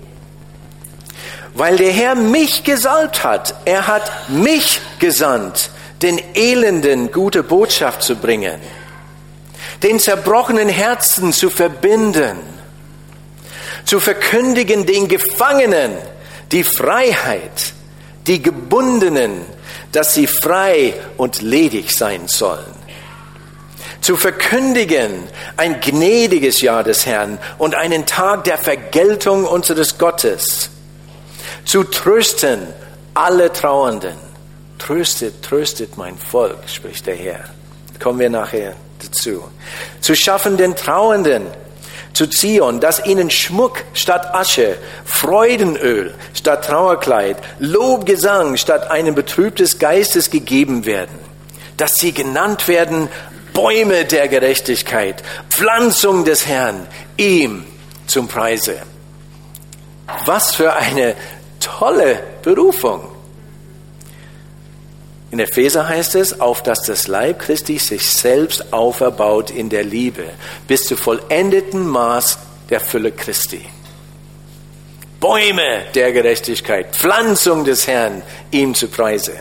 Weil der Herr mich gesalbt hat. Er hat mich gesandt, den Elenden gute Botschaft zu bringen, den zerbrochenen Herzen zu verbinden, zu verkündigen den Gefangenen die Freiheit, die Gebundenen, dass sie frei und ledig sein sollen. Zu verkündigen ein gnädiges Jahr des Herrn und einen Tag der Vergeltung unseres Gottes. Zu trösten alle Trauernden. Tröstet mein Volk, spricht der Herr. Kommen wir nachher dazu. Zu schaffen den Trauernden, zu Zion, dass ihnen Schmuck statt Asche, Freudenöl statt Trauerkleid, Lobgesang statt einem Betrüb des Geistes gegeben werden. Dass sie genannt werden Bäume der Gerechtigkeit, Pflanzung des Herrn, ihm zum Preise. Was für eine tolle Berufung. In Epheser heißt es, auf dass das Leib Christi sich selbst auferbaut in der Liebe, bis zu vollendeten Maß der Fülle Christi. Bäume der Gerechtigkeit, Pflanzung des Herrn, ihm zu Preise.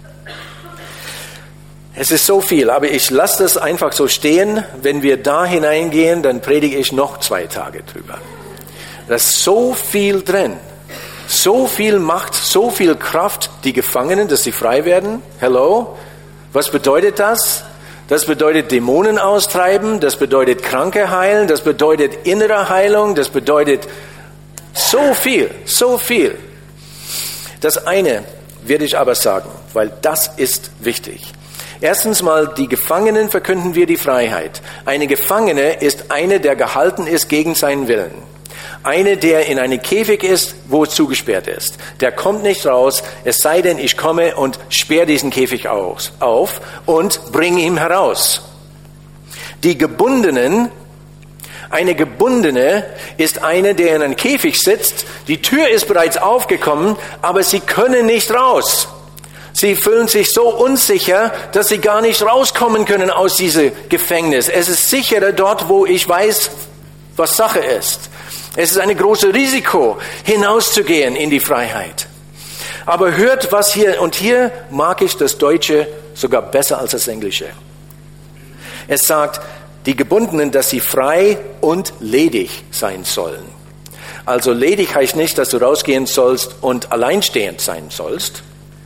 Es ist so viel, aber ich lasse das einfach so stehen. Wenn wir da hineingehen, dann predige ich noch 2 Tage drüber. Da ist so viel drin. So viel Macht, so viel Kraft, die Gefangenen, dass sie frei werden. Hello? Was bedeutet das? Das bedeutet Dämonen austreiben, das bedeutet Kranke heilen, das bedeutet innere Heilung, das bedeutet so viel, so viel. Das eine werde ich aber sagen, weil das ist wichtig. Erstens mal, die Gefangenen verkünden wir die Freiheit. Eine Gefangene ist eine, der gehalten ist gegen seinen Willen. Eine, der in einem Käfig ist, wo es zugesperrt ist. Der kommt nicht raus, es sei denn, ich komme und sperre diesen Käfig auf und bringe ihn heraus. Die Gebundenen, eine Gebundene ist eine, der in einem Käfig sitzt, die Tür ist bereits aufgekommen, aber sie können nicht raus. Sie fühlen sich so unsicher, dass sie gar nicht rauskommen können aus diesem Gefängnis. Es ist sicherer dort, wo ich weiß, was Sache ist. Es ist ein großes Risiko, hinauszugehen in die Freiheit. Aber hört, was hier, und hier mag ich das Deutsche sogar besser als das Englische. Es sagt, die Gebundenen, dass sie frei und ledig sein sollen. Also ledig heißt nicht, dass du rausgehen sollst und alleinstehend sein sollst.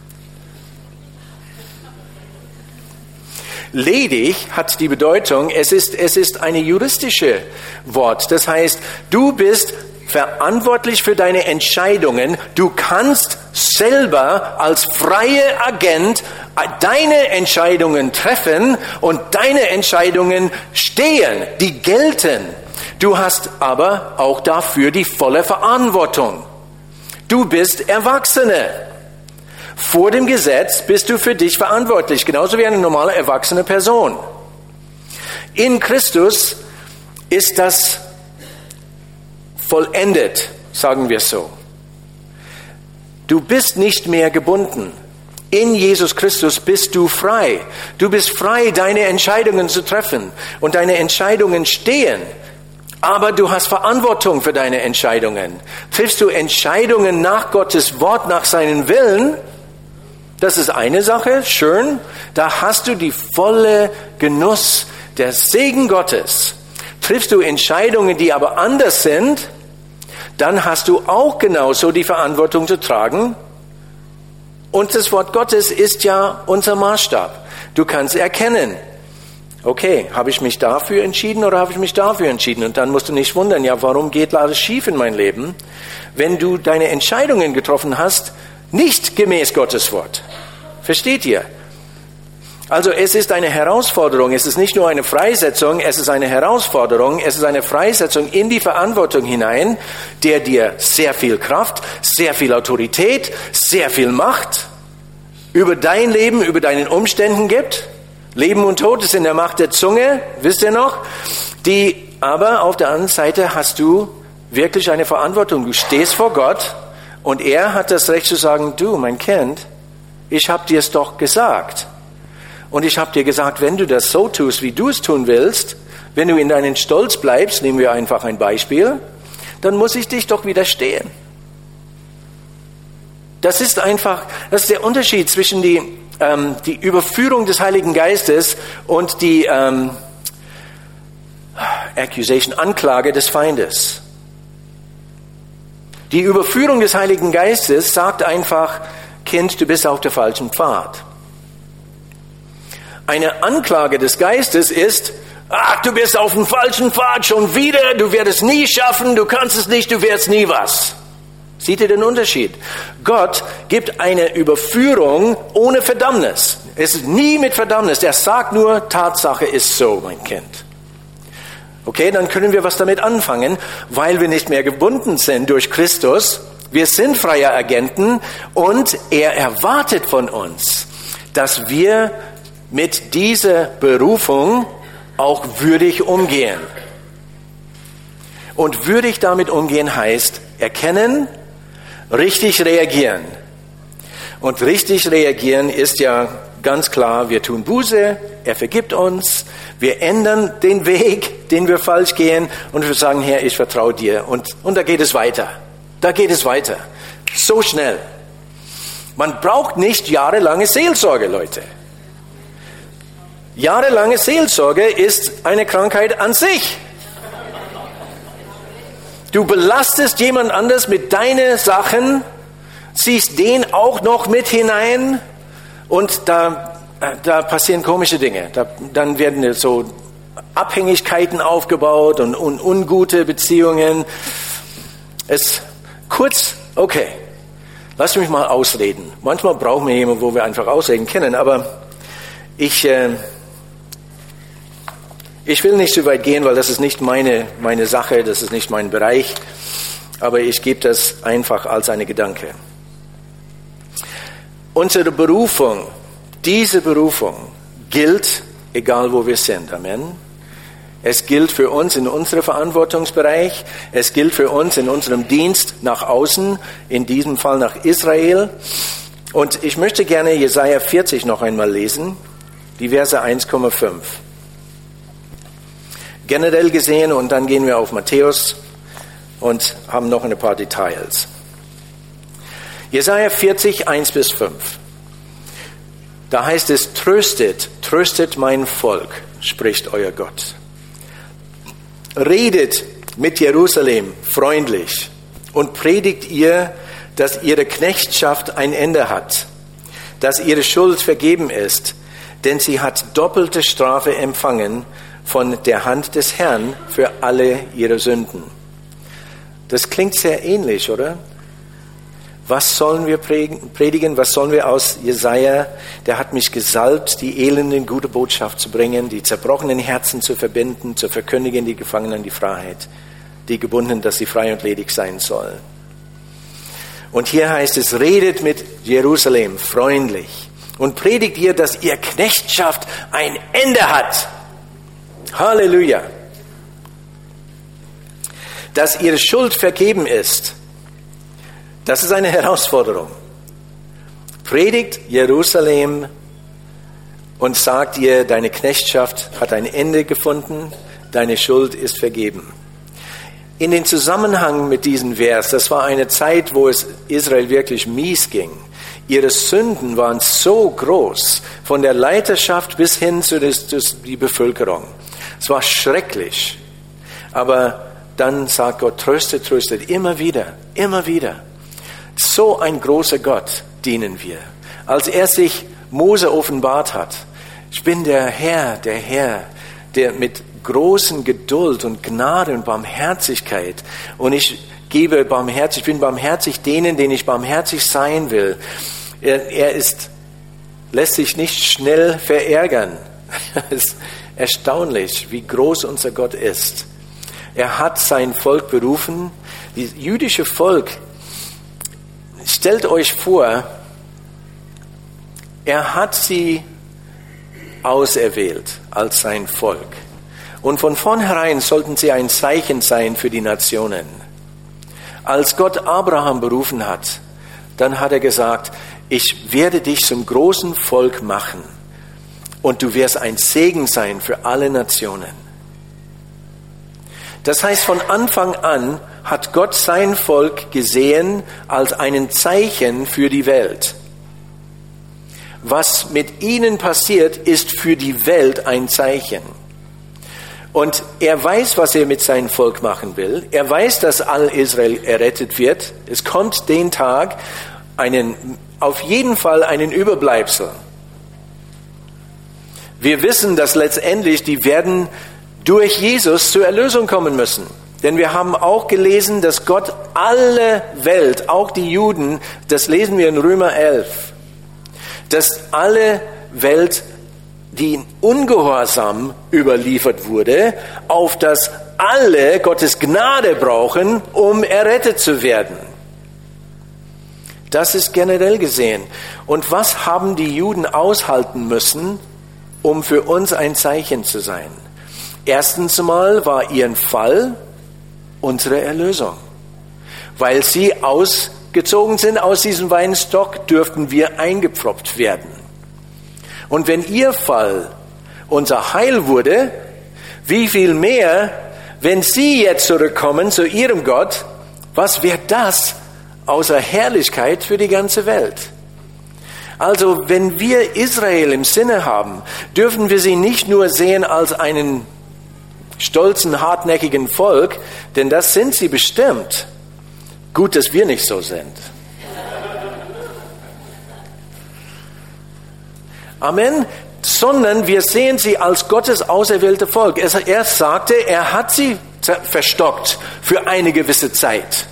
Ledig hat die Bedeutung, es ist eine juristische Wort. Das heißt, du bist verantwortlich für deine Entscheidungen. Du kannst selber als freier Agent deine Entscheidungen treffen und deine Entscheidungen stehen, die gelten. Du hast aber auch dafür die volle Verantwortung. Du bist Erwachsene. Vor dem Gesetz bist du für dich verantwortlich, genauso wie eine normale erwachsene Person. In Christus ist das vollendet, sagen wir so. Du bist nicht mehr gebunden. In Jesus Christus bist du frei. Du bist frei, deine Entscheidungen zu treffen. Und deine Entscheidungen stehen. Aber du hast Verantwortung für deine Entscheidungen. Triffst du Entscheidungen nach Gottes Wort, nach seinem Willen, Das ist eine Sache, schön. Da hast du die volle Genuss der Segen Gottes. Triffst du Entscheidungen, die aber anders sind, dann hast du auch genauso die Verantwortung zu tragen. Und das Wort Gottes ist ja unser Maßstab. Du kannst erkennen, okay, habe ich mich dafür entschieden oder habe ich mich dafür entschieden? Und dann musst du nicht wundern, ja, warum geht alles schief in mein Leben, wenn du deine Entscheidungen getroffen hast, nicht gemäß Gottes Wort. Versteht ihr? Also es ist eine Herausforderung, es ist nicht nur eine Freisetzung, es ist eine Herausforderung, es ist eine Freisetzung in die Verantwortung hinein, der dir sehr viel Kraft, sehr viel Autorität, sehr viel Macht über dein Leben, über deinen Umständen gibt. Leben und Tod ist in der Macht der Zunge, wisst ihr noch? Aber auf der anderen Seite hast du wirklich eine Verantwortung. Du stehst vor Gott und er hat das Recht zu sagen, du, mein Kind, ich habe dir es doch gesagt. Und ich habe dir gesagt, wenn du das so tust, wie du es tun willst, wenn du in deinen Stolz bleibst, nehmen wir einfach ein Beispiel, dann muss ich dich doch widerstehen. Das ist der Unterschied zwischen die Überführung des Heiligen Geistes und die Anklage des Feindes. Die Überführung des Heiligen Geistes sagt einfach, Kind, du bist auf der falschen Pfad. Eine Anklage des Geistes ist, ach, du bist auf dem falschen Pfad schon wieder, du wirst es nie schaffen, du kannst es nicht, du wirst nie was. Seht ihr den Unterschied? Gott gibt eine Überführung ohne Verdammnis. Es ist nie mit Verdammnis. Er sagt nur, Tatsache ist so, mein Kind. Okay, dann können wir was damit anfangen, weil wir nicht mehr gebunden sind durch Christus. Wir sind freie Agenten und er erwartet von uns, dass wir mit dieser Berufung auch würdig umgehen. Und würdig damit umgehen heißt erkennen, richtig reagieren. Und richtig reagieren ist ja ganz klar, wir tun Buße, er vergibt uns, wir ändern den Weg, den wir falsch gehen und wir sagen, Herr, ich vertraue dir. Und da geht es weiter. Da geht es weiter. So schnell. Man braucht nicht jahrelange Seelsorge, Leute. Jahrelange Seelsorge ist eine Krankheit an sich. Du belastest jemand anders mit deinen Sachen, ziehst den auch noch mit hinein und da passieren komische Dinge. Dann werden so Abhängigkeiten aufgebaut und ungute Beziehungen. Okay, lass mich mal ausreden. Manchmal brauchen wir jemanden, wo wir einfach ausreden können, aber ich will nicht so weit gehen, weil das ist nicht meine Sache, das ist nicht mein Bereich, aber ich gebe das einfach als eine Gedanke. Unsere Berufung, diese Berufung gilt, egal wo wir sind. Amen. Es gilt für uns in unserem Verantwortungsbereich, es gilt für uns in unserem Dienst nach außen, in diesem Fall nach Israel. Und ich möchte gerne Jesaja 40 noch einmal lesen, die Verse 1,5. Generell gesehen und dann gehen wir auf Matthäus und haben noch ein paar Details. Jesaja 40, 1-5. Da heißt es, tröstet mein Volk, spricht euer Gott. Redet mit Jerusalem freundlich und predigt ihr, dass ihre Knechtschaft ein Ende hat, dass ihre Schuld vergeben ist, denn sie hat doppelte Strafe empfangen von der Hand des Herrn für alle ihre Sünden. Das klingt sehr ähnlich, oder? Was sollen wir predigen? Was sollen wir aus Jesaja? Der hat mich gesalbt, die Elenden gute Botschaft zu bringen, die zerbrochenen Herzen zu verbinden, zu verkündigen, die Gefangenen die Freiheit, die Gebundenen, dass sie frei und ledig sein sollen. Und hier heißt es, redet mit Jerusalem freundlich und predigt ihr, dass ihr Knechtschaft ein Ende hat. Halleluja. Dass ihre Schuld vergeben ist. Das ist eine Herausforderung. Predigt Jerusalem und sagt ihr, deine Knechtschaft hat ein Ende gefunden, deine Schuld ist vergeben. In den Zusammenhang mit diesem Vers, das war eine Zeit, wo es Israel wirklich mies ging. Ihre Sünden waren so groß, von der Leiterschaft bis hin zu die Bevölkerung. Es war schrecklich. Aber dann sagt Gott, tröstet, tröstet, immer wieder, immer wieder. So ein großer Gott dienen wir. Als er sich Mose offenbart hat, ich bin der Herr, der mit großen Geduld und Gnade und Barmherzigkeit und ich bin barmherzig denen, denen ich barmherzig sein will. Er lässt sich nicht schnell verärgern. Es ist erstaunlich, wie groß unser Gott ist. Er hat sein Volk berufen. Das jüdische Volk, stellt euch vor, er hat sie auserwählt als sein Volk. Und von vornherein sollten sie ein Zeichen sein für die Nationen. Als Gott Abraham berufen hat, dann hat er gesagt, ich werde dich zum großen Volk machen und du wirst ein Segen sein für alle Nationen. Das heißt, von Anfang an hat Gott sein Volk gesehen als ein Zeichen für die Welt. Was mit ihnen passiert, ist für die Welt ein Zeichen. Und er weiß, was er mit seinem Volk machen will. Er weiß, dass all Israel errettet wird. Es kommt den Tag, auf jeden Fall einen Überbleibsel. Wir wissen, dass letztendlich die werden durch Jesus zur Erlösung kommen müssen. Denn wir haben auch gelesen, dass Gott alle Welt, auch die Juden, das lesen wir in Römer 11, dass alle Welt, die in Ungehorsam überliefert wurde, auf das alle Gottes Gnade brauchen, um errettet zu werden. Das ist generell gesehen. Und was haben die Juden aushalten müssen, um für uns ein Zeichen zu sein? Erstens mal war ihr Fall unsere Erlösung. Weil sie ausgezogen sind aus diesem Weinstock, dürften wir eingepfropft werden. Und wenn ihr Fall unser Heil wurde, wie viel mehr, wenn sie jetzt zurückkommen zu ihrem Gott, was wird das außer Herrlichkeit für die ganze Welt? Also wenn wir Israel im Sinne haben, dürfen wir sie nicht nur sehen als einen stolzen, hartnäckigen Volk, denn das sind sie bestimmt. Gut, dass wir nicht so sind. Amen. Sondern wir sehen sie als Gottes auserwählte Volk. Er sagte, er hat sie verstockt für eine gewisse Zeit.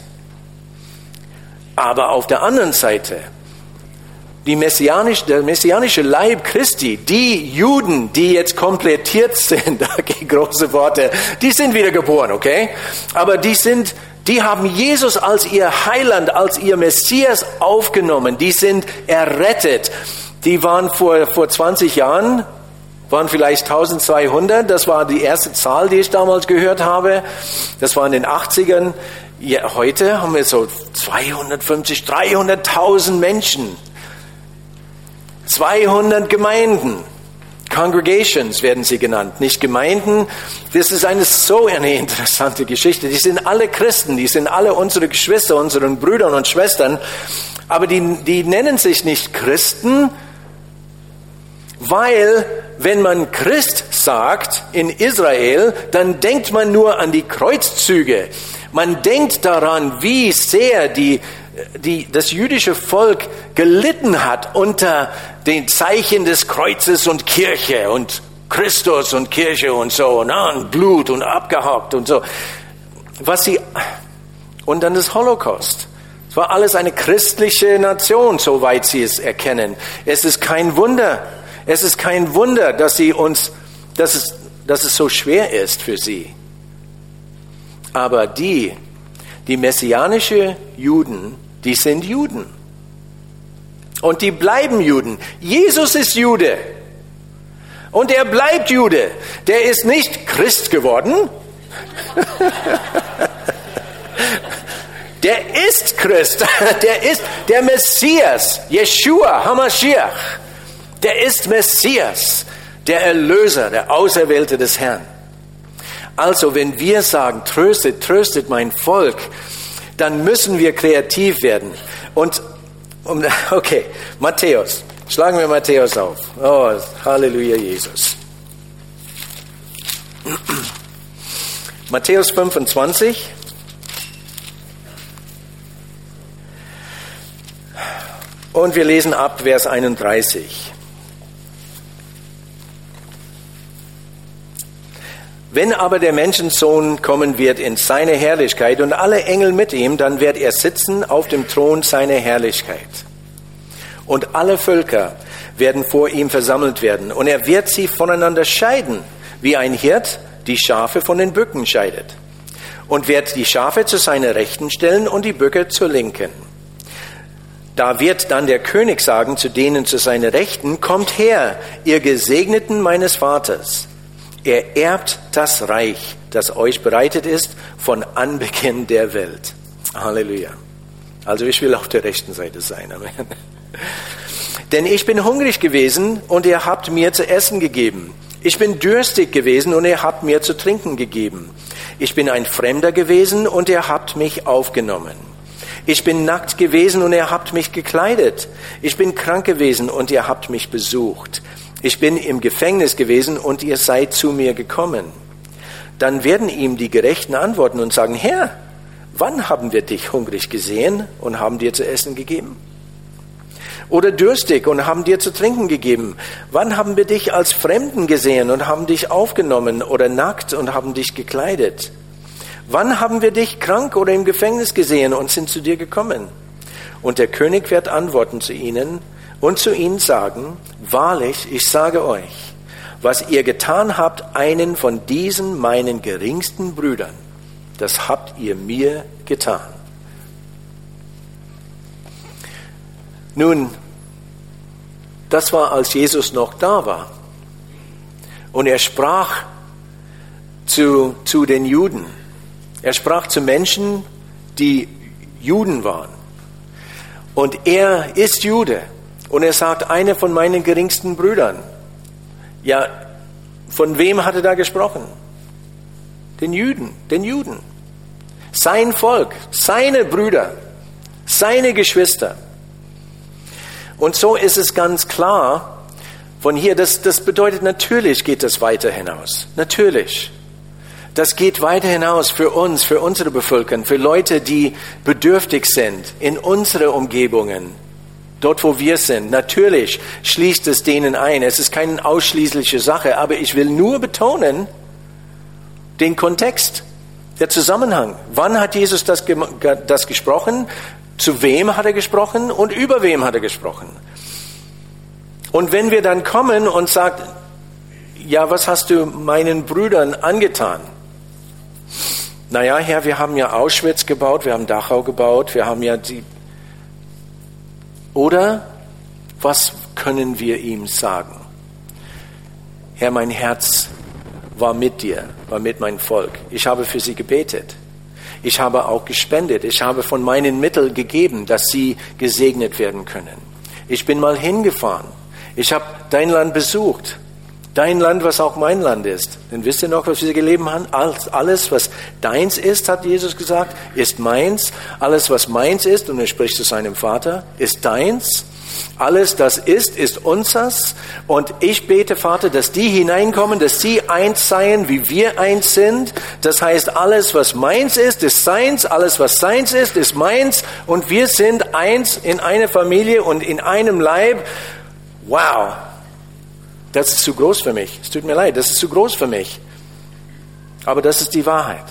Aber auf der anderen Seite, der messianische Leib Christi, die Juden, die jetzt komplettiert sind, okay, große Worte, die sind wieder geboren, okay? Aber die haben Jesus als ihr Heiland, als ihr Messias aufgenommen. Die sind errettet. Die waren vor 20 Jahren, waren vielleicht 1200. Das war die erste Zahl, die ich damals gehört habe. Das war in den 80ern. Ja, heute haben wir so 250, 300.000 Menschen. 200 Gemeinden. Congregations werden sie genannt, nicht Gemeinden. Das ist eine interessante Geschichte. Die sind alle Christen, die sind alle unsere Geschwister, unseren Brüdern und Schwestern. Aber die nennen sich nicht Christen, weil wenn man Christ sagt in Israel, dann denkt man nur an die Kreuzzüge. Man denkt daran, wie sehr das jüdische Volk gelitten hat unter den Zeichen des Kreuzes und Kirche und Christus und Kirche und so, und Blut und abgehackt und so. Und dann das Holocaust. Es war alles eine christliche Nation, soweit sie es erkennen. Es ist kein Wunder, dass es so schwer ist für sie. Aber die messianische Juden, die sind Juden. Und die bleiben Juden. Jesus ist Jude. Und er bleibt Jude. Der ist nicht Christ geworden. Der ist Christ. Der ist der Messias. Yeshua HaMashiach. Der ist Messias. Der Erlöser, der Auserwählte des Herrn. Also, wenn wir sagen, tröstet, tröstet mein Volk, dann müssen wir kreativ werden. Und Okay, Matthäus. Schlagen wir Matthäus auf. Oh, Halleluja, Jesus. Matthäus 25. Und wir lesen ab Vers 31. Wenn aber der Menschensohn kommen wird in seine Herrlichkeit und alle Engel mit ihm, dann wird er sitzen auf dem Thron seiner Herrlichkeit. Und alle Völker werden vor ihm versammelt werden. Und er wird sie voneinander scheiden, wie ein Hirt die Schafe von den Böcken scheidet. Und wird die Schafe zu seiner Rechten stellen und die Böcke zur Linken. Da wird dann der König sagen zu denen zu seiner Rechten, kommt her, ihr Gesegneten meines Vaters. Er erbt das Reich, das euch bereitet ist von Anbeginn der Welt. Halleluja. Also ich will auf der rechten Seite sein. Amen. Denn ich bin hungrig gewesen und ihr habt mir zu essen gegeben. Ich bin durstig gewesen und ihr habt mir zu trinken gegeben. Ich bin ein Fremder gewesen und ihr habt mich aufgenommen. Ich bin nackt gewesen und ihr habt mich gekleidet. Ich bin krank gewesen und ihr habt mich besucht. Ich bin im Gefängnis gewesen und ihr seid zu mir gekommen. Dann werden ihm die Gerechten antworten und sagen, Herr, wann haben wir dich hungrig gesehen und haben dir zu essen gegeben? Oder durstig und haben dir zu trinken gegeben? Wann haben wir dich als Fremden gesehen und haben dich aufgenommen oder nackt und haben dich gekleidet? Wann haben wir dich krank oder im Gefängnis gesehen und sind zu dir gekommen? Und der König wird antworten zu ihnen und zu ihnen sagen, wahrlich, ich sage euch, was ihr getan habt, einen von diesen meinen geringsten Brüdern, das habt ihr mir getan. Nun, das war, als Jesus noch da war. Und er sprach zu den Juden. Er sprach zu Menschen, die Juden waren. Und er ist Jude. Und er sagt, einer von meinen geringsten Brüdern. Ja, von wem hat er da gesprochen? Den Juden. Sein Volk, seine Brüder, seine Geschwister. Und so ist es ganz klar, von hier, das bedeutet, natürlich geht das weiter hinaus. Natürlich. Das geht weiter hinaus für uns, für unsere Bevölkerung, für Leute, die bedürftig sind in unsere Umgebungen. Dort, wo wir sind. Natürlich schließt es denen ein. Es ist keine ausschließliche Sache, aber ich will nur betonen, den Kontext, der Zusammenhang. Wann hat Jesus das gesprochen? Zu wem hat er gesprochen? Und über wem hat er gesprochen? Und wenn wir dann kommen und sagen, ja, was hast du meinen Brüdern angetan? Naja, Herr, wir haben ja Auschwitz gebaut, wir haben Dachau gebaut, wir haben ja die... Oder was können wir ihm sagen? Herr, mein Herz war mit dir, war mit meinem Volk. Ich habe für sie gebetet. Ich habe auch gespendet. Ich habe von meinen Mitteln gegeben, dass sie gesegnet werden können. Ich bin mal hingefahren. Ich habe dein Land besucht. Dein Land, was auch mein Land ist. Denn wisst ihr noch, was wir gelebt haben? Alles, was deins ist, hat Jesus gesagt, ist meins. Alles, was meins ist, und er spricht zu seinem Vater, ist deins. Alles, das ist unseres. Und ich bete, Vater, dass die hineinkommen, dass sie eins seien, wie wir eins sind. Das heißt, alles, was meins ist seins. Alles, was seins ist meins. Und wir sind eins in einer Familie und in einem Leib. Wow! Das ist zu groß für mich. Es tut mir leid, das ist zu groß für mich. Aber das ist die Wahrheit.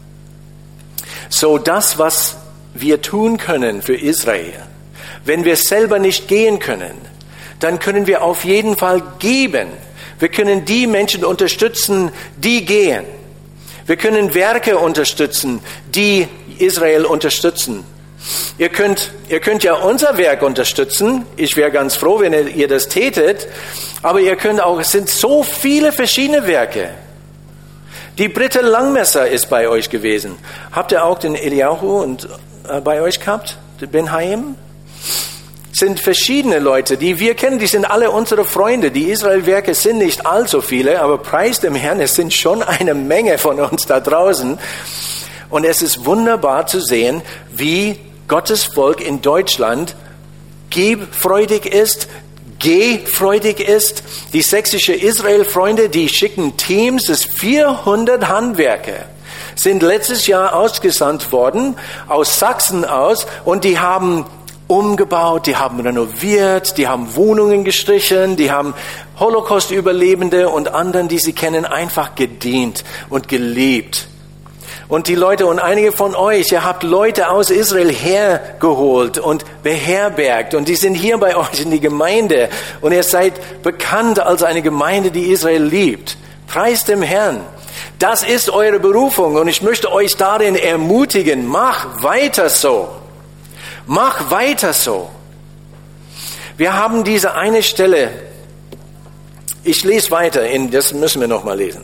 So, das, was wir tun können für Israel, wenn wir selber nicht gehen können, dann können wir auf jeden Fall geben. Wir können die Menschen unterstützen, die gehen. Wir können Werke unterstützen, die Israel unterstützen. Ihr könnt ja unser Werk unterstützen. Ich wäre ganz froh, wenn ihr das tätet. Aber ihr könnt auch, es sind so viele verschiedene Werke. Die Britta Langmesser ist bei euch gewesen. Habt ihr auch den Eliyahu bei euch gehabt? Den Ben-Haim? Sind verschiedene Leute, die wir kennen, die sind alle unsere Freunde. Die Israel-Werke sind nicht allzu viele, aber preis dem Herrn, es sind schon eine Menge von uns da draußen. Und es ist wunderbar zu sehen, wie Gottes Volk in Deutschland gebfreudig ist, gehfreudig ist. Die sächsische Israel-Freunde, die schicken Teams, das 400 Handwerker sind letztes Jahr ausgesandt worden, aus Sachsen aus, und die haben umgebaut, die haben renoviert, die haben Wohnungen gestrichen, die haben Holocaust-Überlebende und anderen, die sie kennen, einfach gedient und geliebt. Und die Leute und einige von euch, ihr habt Leute aus Israel hergeholt und beherbergt und die sind hier bei euch in die Gemeinde und ihr seid bekannt als eine Gemeinde, die Israel liebt. Preist dem Herrn. Das ist eure Berufung und ich möchte euch darin ermutigen, mach weiter so. Mach weiter so. Wir haben diese eine Stelle, ich lese weiter, das müssen wir noch mal lesen.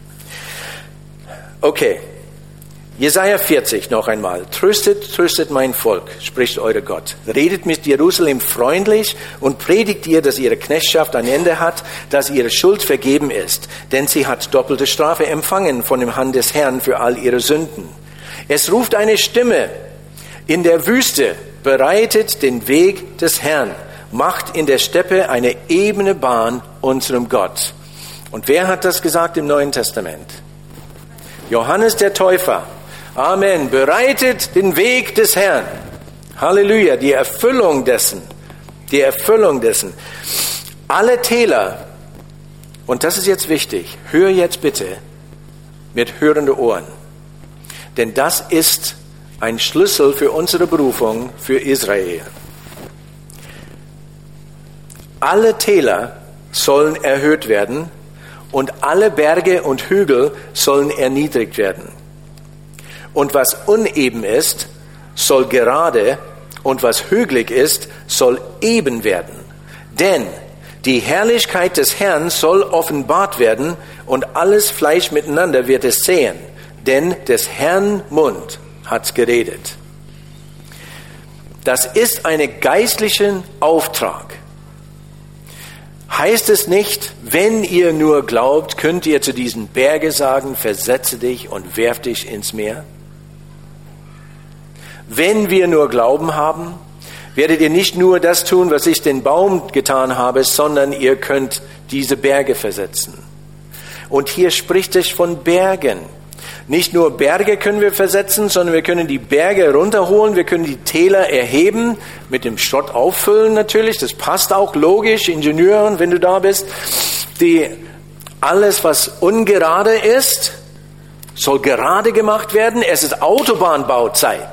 Okay, Jesaja 40 noch einmal. Tröstet, tröstet mein Volk, spricht euer Gott. Redet mit Jerusalem freundlich und predigt ihr, dass ihre Knechtschaft ein Ende hat, dass ihre Schuld vergeben ist. Denn sie hat doppelte Strafe empfangen von dem Hand des Herrn für all ihre Sünden. Es ruft eine Stimme in der Wüste, bereitet den Weg des Herrn, macht in der Steppe eine ebene Bahn unserem Gott. Und wer hat das gesagt im Neuen Testament? Johannes der Täufer. Amen. Bereitet den Weg des Herrn. Halleluja. Die Erfüllung dessen. Die Erfüllung dessen. Alle Täler, und das ist jetzt wichtig, hör jetzt bitte mit hörenden Ohren. Denn das ist ein Schlüssel für unsere Berufung für Israel. Alle Täler sollen erhöht werden und alle Berge und Hügel sollen erniedrigt werden. Und was uneben ist, soll gerade, und was hügelig ist, soll eben werden. Denn die Herrlichkeit des Herrn soll offenbart werden und alles Fleisch miteinander wird es sehen. Denn des Herrn Mund hat's geredet. Das ist ein geistlicher Auftrag. Heißt es nicht, wenn ihr nur glaubt, könnt ihr zu diesen Bergen sagen, versetze dich und werf dich ins Meer? Wenn wir nur Glauben haben, werdet ihr nicht nur das tun, was ich den Baum getan habe, sondern ihr könnt diese Berge versetzen. Und hier spricht es von Bergen. Nicht nur Berge können wir versetzen, sondern wir können die Berge runterholen, wir können die Täler erheben, mit dem Schrott auffüllen natürlich, das passt auch logisch, Ingenieuren, wenn du da bist. Alles, was ungerade ist, soll gerade gemacht werden. Es ist Autobahnbauzeit.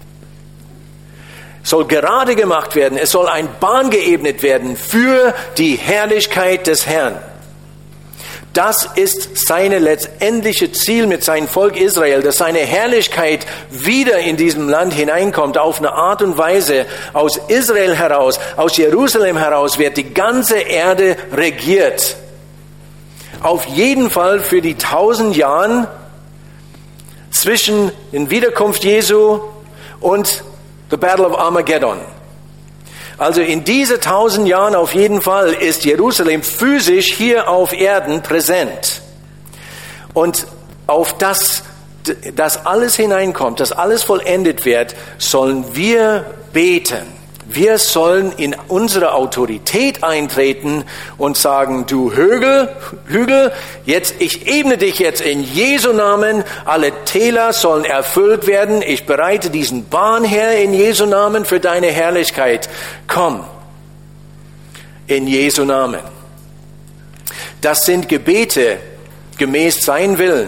Soll gerade gemacht werden, es soll eine Bahn geebnet werden für die Herrlichkeit des Herrn. Das ist seine letztendliche Ziel mit seinem Volk Israel, dass seine Herrlichkeit wieder in diesem Land hineinkommt, auf eine Art und Weise. Aus Israel heraus, aus Jerusalem heraus wird die ganze Erde regiert. Auf jeden Fall für die 1000 Jahren zwischen der Wiederkunft Jesu und the Battle of Armageddon. Also in diese 1000 Jahren auf jeden Fall ist Jerusalem physisch hier auf Erden präsent. Und auf das alles hineinkommt, dass alles vollendet wird, sollen wir beten. Wir sollen in unsere Autorität eintreten und sagen, du Hügel, jetzt, ich ebne dich jetzt in Jesu Namen, alle Täler sollen erfüllt werden, ich bereite diesen Bahn her in Jesu Namen für deine Herrlichkeit. Komm, in Jesu Namen. Das sind Gebete gemäß sein Willen.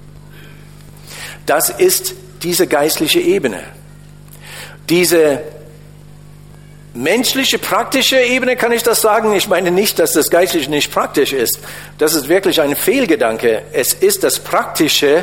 Das ist diese geistliche Ebene. Diese menschliche, praktische Ebene, kann ich das sagen? Ich meine nicht, dass das Geistliche nicht praktisch ist. Das ist wirklich ein Fehlgedanke. Es ist das Praktischste,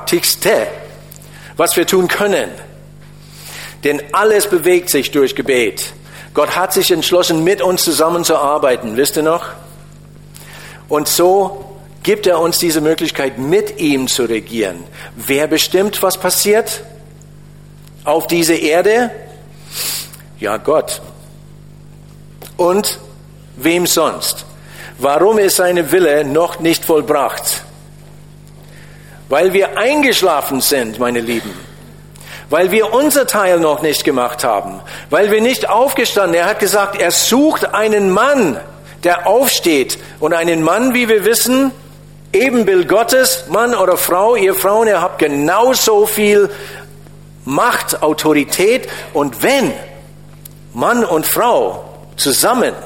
was wir tun können. Denn alles bewegt sich durch Gebet. Gott hat sich entschlossen, mit uns zusammenzuarbeiten. Wisst ihr noch? Und so gibt er uns diese Möglichkeit, mit ihm zu regieren. Wer bestimmt, was passiert auf dieser Erde? Ja, Gott. Und wem sonst? Warum ist seine Wille noch nicht vollbracht? Weil wir eingeschlafen sind, meine Lieben. weil wir unser Teil noch nicht gemacht haben, weil wir nicht aufgestanden. Er hat gesagt, er sucht einen Mann, der aufsteht. Und einen Mann, wie wir wissen, Ebenbild Gottes, Mann oder Frau, ihr Frauen, ihr habt genauso viel Macht, Autorität. Und wenn Mann und Frau zusammen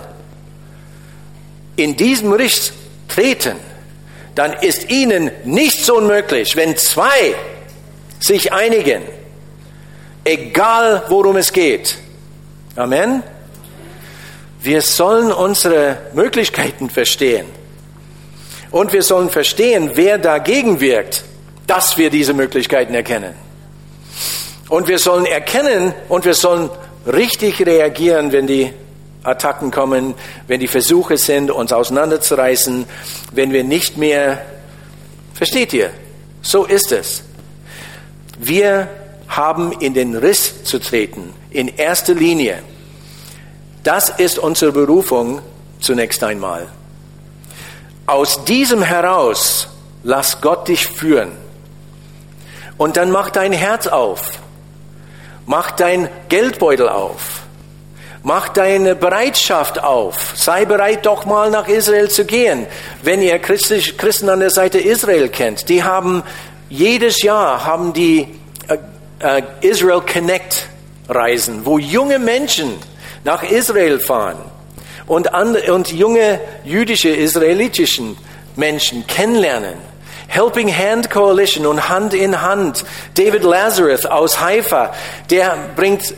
in diesem Richt treten, dann ist ihnen nichts unmöglich, wenn zwei sich einigen, egal worum es geht. Amen. Wir sollen unsere Möglichkeiten verstehen. Und wir sollen verstehen, wer dagegen wirkt, dass wir diese Möglichkeiten erkennen. Und wir sollen erkennen und wir sollen richtig reagieren, wenn die Attacken kommen, wenn die Versuche sind, uns auseinanderzureißen, wenn wir nicht mehr, versteht ihr, so ist es. Wir haben in den Riss zu treten, in erster Linie. Das ist unsere Berufung zunächst einmal. Aus diesem heraus, lass Gott dich führen. Und dann mach dein Herz auf. Mach dein Geldbeutel auf. Mach deine Bereitschaft auf. Sei bereit, doch mal nach Israel zu gehen. Wenn ihr Christen an der Seite Israel kennt, die haben jedes Jahr haben die Israel Connect Reisen, wo junge Menschen nach Israel fahren und junge jüdische, israelitischen Menschen kennenlernen. Helping Hand Coalition und Hand in Hand. David Lazarus aus Haifa, der bringt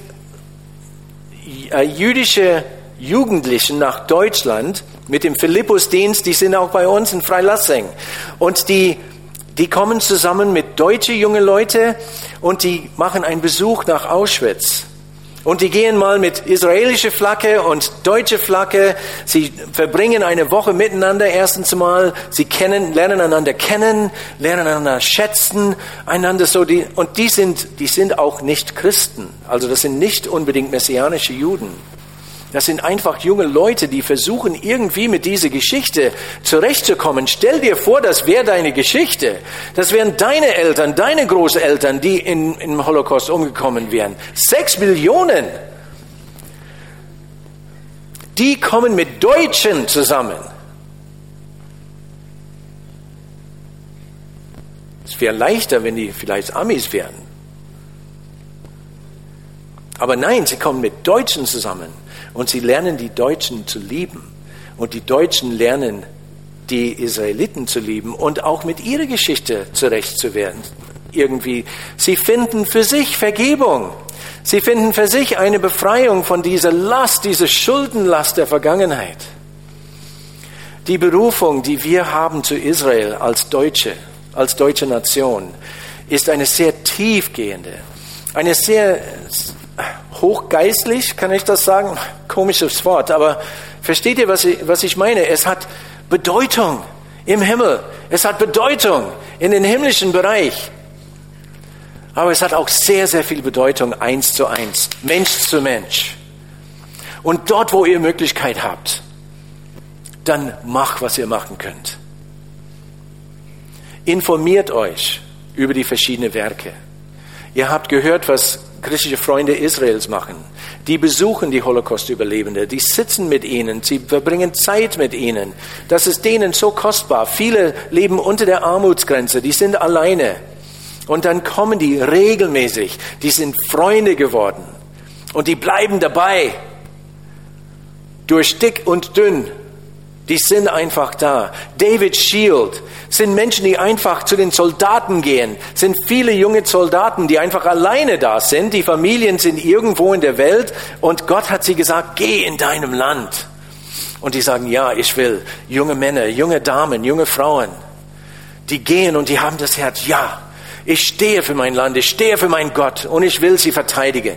jüdische Jugendlichen nach Deutschland mit dem Philippusdienst. Die sind auch bei uns in Freilassing. Und die kommen zusammen mit deutschen jungen Leuten und die machen einen Besuch nach Auschwitz. Und die gehen mal mit israelischer Flagge und deutscher Flagge. Sie verbringen eine Woche miteinander erstens mal. Sie lernen einander kennen, lernen einander schätzen, einander so. Und die sind auch nicht Christen. Also das sind nicht unbedingt messianische Juden. Das sind einfach junge Leute, die versuchen irgendwie mit dieser Geschichte zurechtzukommen. Stell dir vor, das wäre deine Geschichte. Das wären deine Eltern, deine Großeltern, die im Holocaust umgekommen wären. 6 Millionen. Die kommen mit Deutschen zusammen. Es wäre leichter, wenn die vielleicht Amis wären. Aber nein, sie kommen mit Deutschen zusammen. Und sie lernen die Deutschen zu lieben. Und die Deutschen lernen die Israeliten zu lieben und auch mit ihrer Geschichte zurecht zu werden. Irgendwie. Sie finden für sich Vergebung. Sie finden für sich eine Befreiung von dieser Last, dieser Schuldenlast der Vergangenheit. Die Berufung, die wir haben zu Israel als deutsche Nation, ist eine sehr tiefgehende, eine sehr hochgeistlich, kann ich das sagen? Komisches Wort, aber versteht ihr, was ich meine? Es hat Bedeutung im Himmel. Es hat Bedeutung in den himmlischen Bereich. Aber es hat auch sehr, sehr viel Bedeutung 1 zu 1, Mensch zu Mensch. Und dort, wo ihr Möglichkeit habt, dann macht, was ihr machen könnt. Informiert euch über die verschiedenen Werke. Ihr habt gehört, was christliche Freunde Israels machen. Die besuchen die Holocaust-Überlebende, die sitzen mit ihnen, sie verbringen Zeit mit ihnen. Das ist denen so kostbar. Viele leben unter der Armutsgrenze, die sind alleine. Und dann kommen die regelmäßig, die sind Freunde geworden. Und die bleiben dabei. Durch dick und dünn. Die sind einfach da. David Shield sind Menschen, die einfach zu den Soldaten gehen. Sind viele junge Soldaten, die einfach alleine da sind. Die Familien sind irgendwo in der Welt. Und Gott hat sie gesagt, geh in deinem Land. Und die sagen, ja, ich will. Junge Männer, junge Damen, junge Frauen. Die gehen und die haben das Herz, ja, ich stehe für mein Land, ich stehe für meinen Gott und ich will sie verteidigen.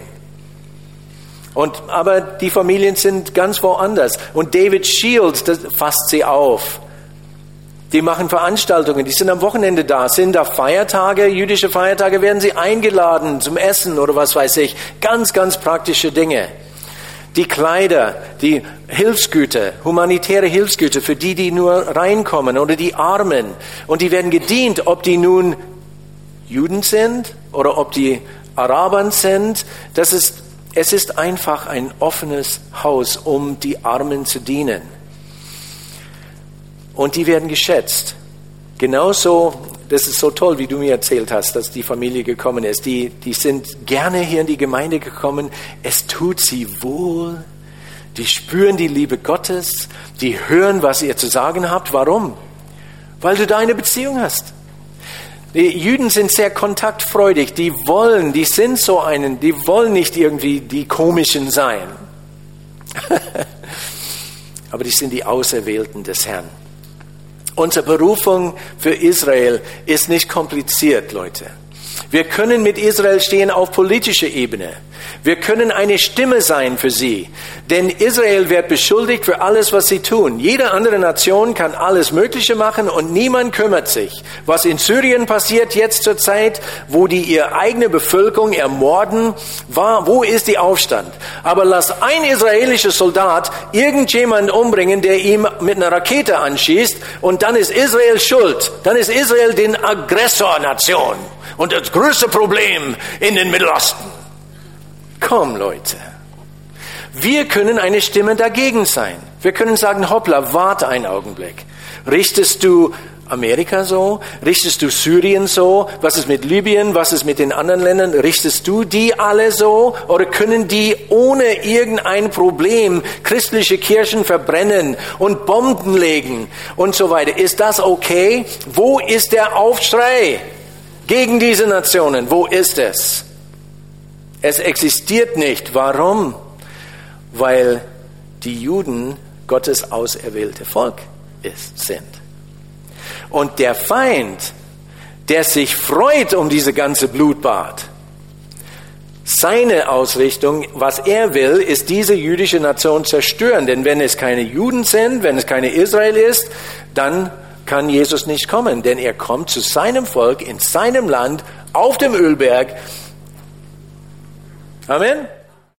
Aber die Familien sind ganz woanders. Und David Shields, das fasst sie auf. Die machen Veranstaltungen, die sind am Wochenende da. Sind da Feiertage, jüdische Feiertage, werden sie eingeladen zum Essen oder was weiß ich. Ganz, ganz praktische Dinge. Die Kleider, die Hilfsgüter, humanitäre Hilfsgüter für die nur reinkommen oder die Armen. Und die werden gedient, ob die nun Juden sind oder ob die Arabern sind. Es ist einfach ein offenes Haus, um die Armen zu dienen. Und die werden geschätzt. Genauso, das ist so toll, wie du mir erzählt hast, dass die Familie gekommen ist. Die sind gerne hier in die Gemeinde gekommen. Es tut sie wohl. Die spüren die Liebe Gottes. Die hören, was ihr zu sagen habt. Warum? Weil du da eine Beziehung hast. Die Juden sind sehr kontaktfreudig. Die wollen nicht irgendwie die Komischen sein. Aber die sind die Auserwählten des Herrn. Unsere Berufung für Israel ist nicht kompliziert, Leute. Wir können mit Israel stehen auf politischer Ebene. Wir können eine Stimme sein für sie. Denn Israel wird beschuldigt für alles, was sie tun. Jede andere Nation kann alles Mögliche machen und niemand kümmert sich. Was in Syrien passiert jetzt zur Zeit, wo die ihre eigene Bevölkerung ermorden, wo ist die Aufstand? Aber lass ein israelischer Soldat irgendjemand umbringen, der ihm mit einer Rakete anschießt, und dann ist Israel schuld. Dann ist Israel die Aggressornation und das größte Problem in den Mittelosten. Komm, Leute. Wir können eine Stimme dagegen sein. Wir können sagen, hoppla, warte einen Augenblick. Richtest du Amerika so? Richtest du Syrien so? Was ist mit Libyen? Was ist mit den anderen Ländern? Richtest du die alle so? Oder können die ohne irgendein Problem christliche Kirchen verbrennen und Bomben legen und so weiter? Ist das okay? Wo ist der Aufschrei gegen diese Nationen? Wo ist es? Es existiert nicht. Warum? Weil die Juden Gottes auserwählte Volk sind. Und der Feind, der sich freut um diese ganze Blutbad, seine Ausrichtung, was er will, ist diese jüdische Nation zerstören. Denn wenn es keine Juden sind, wenn es keine Israel ist, dann kann Jesus nicht kommen. Denn er kommt zu seinem Volk, in seinem Land, auf dem Ölberg. Amen.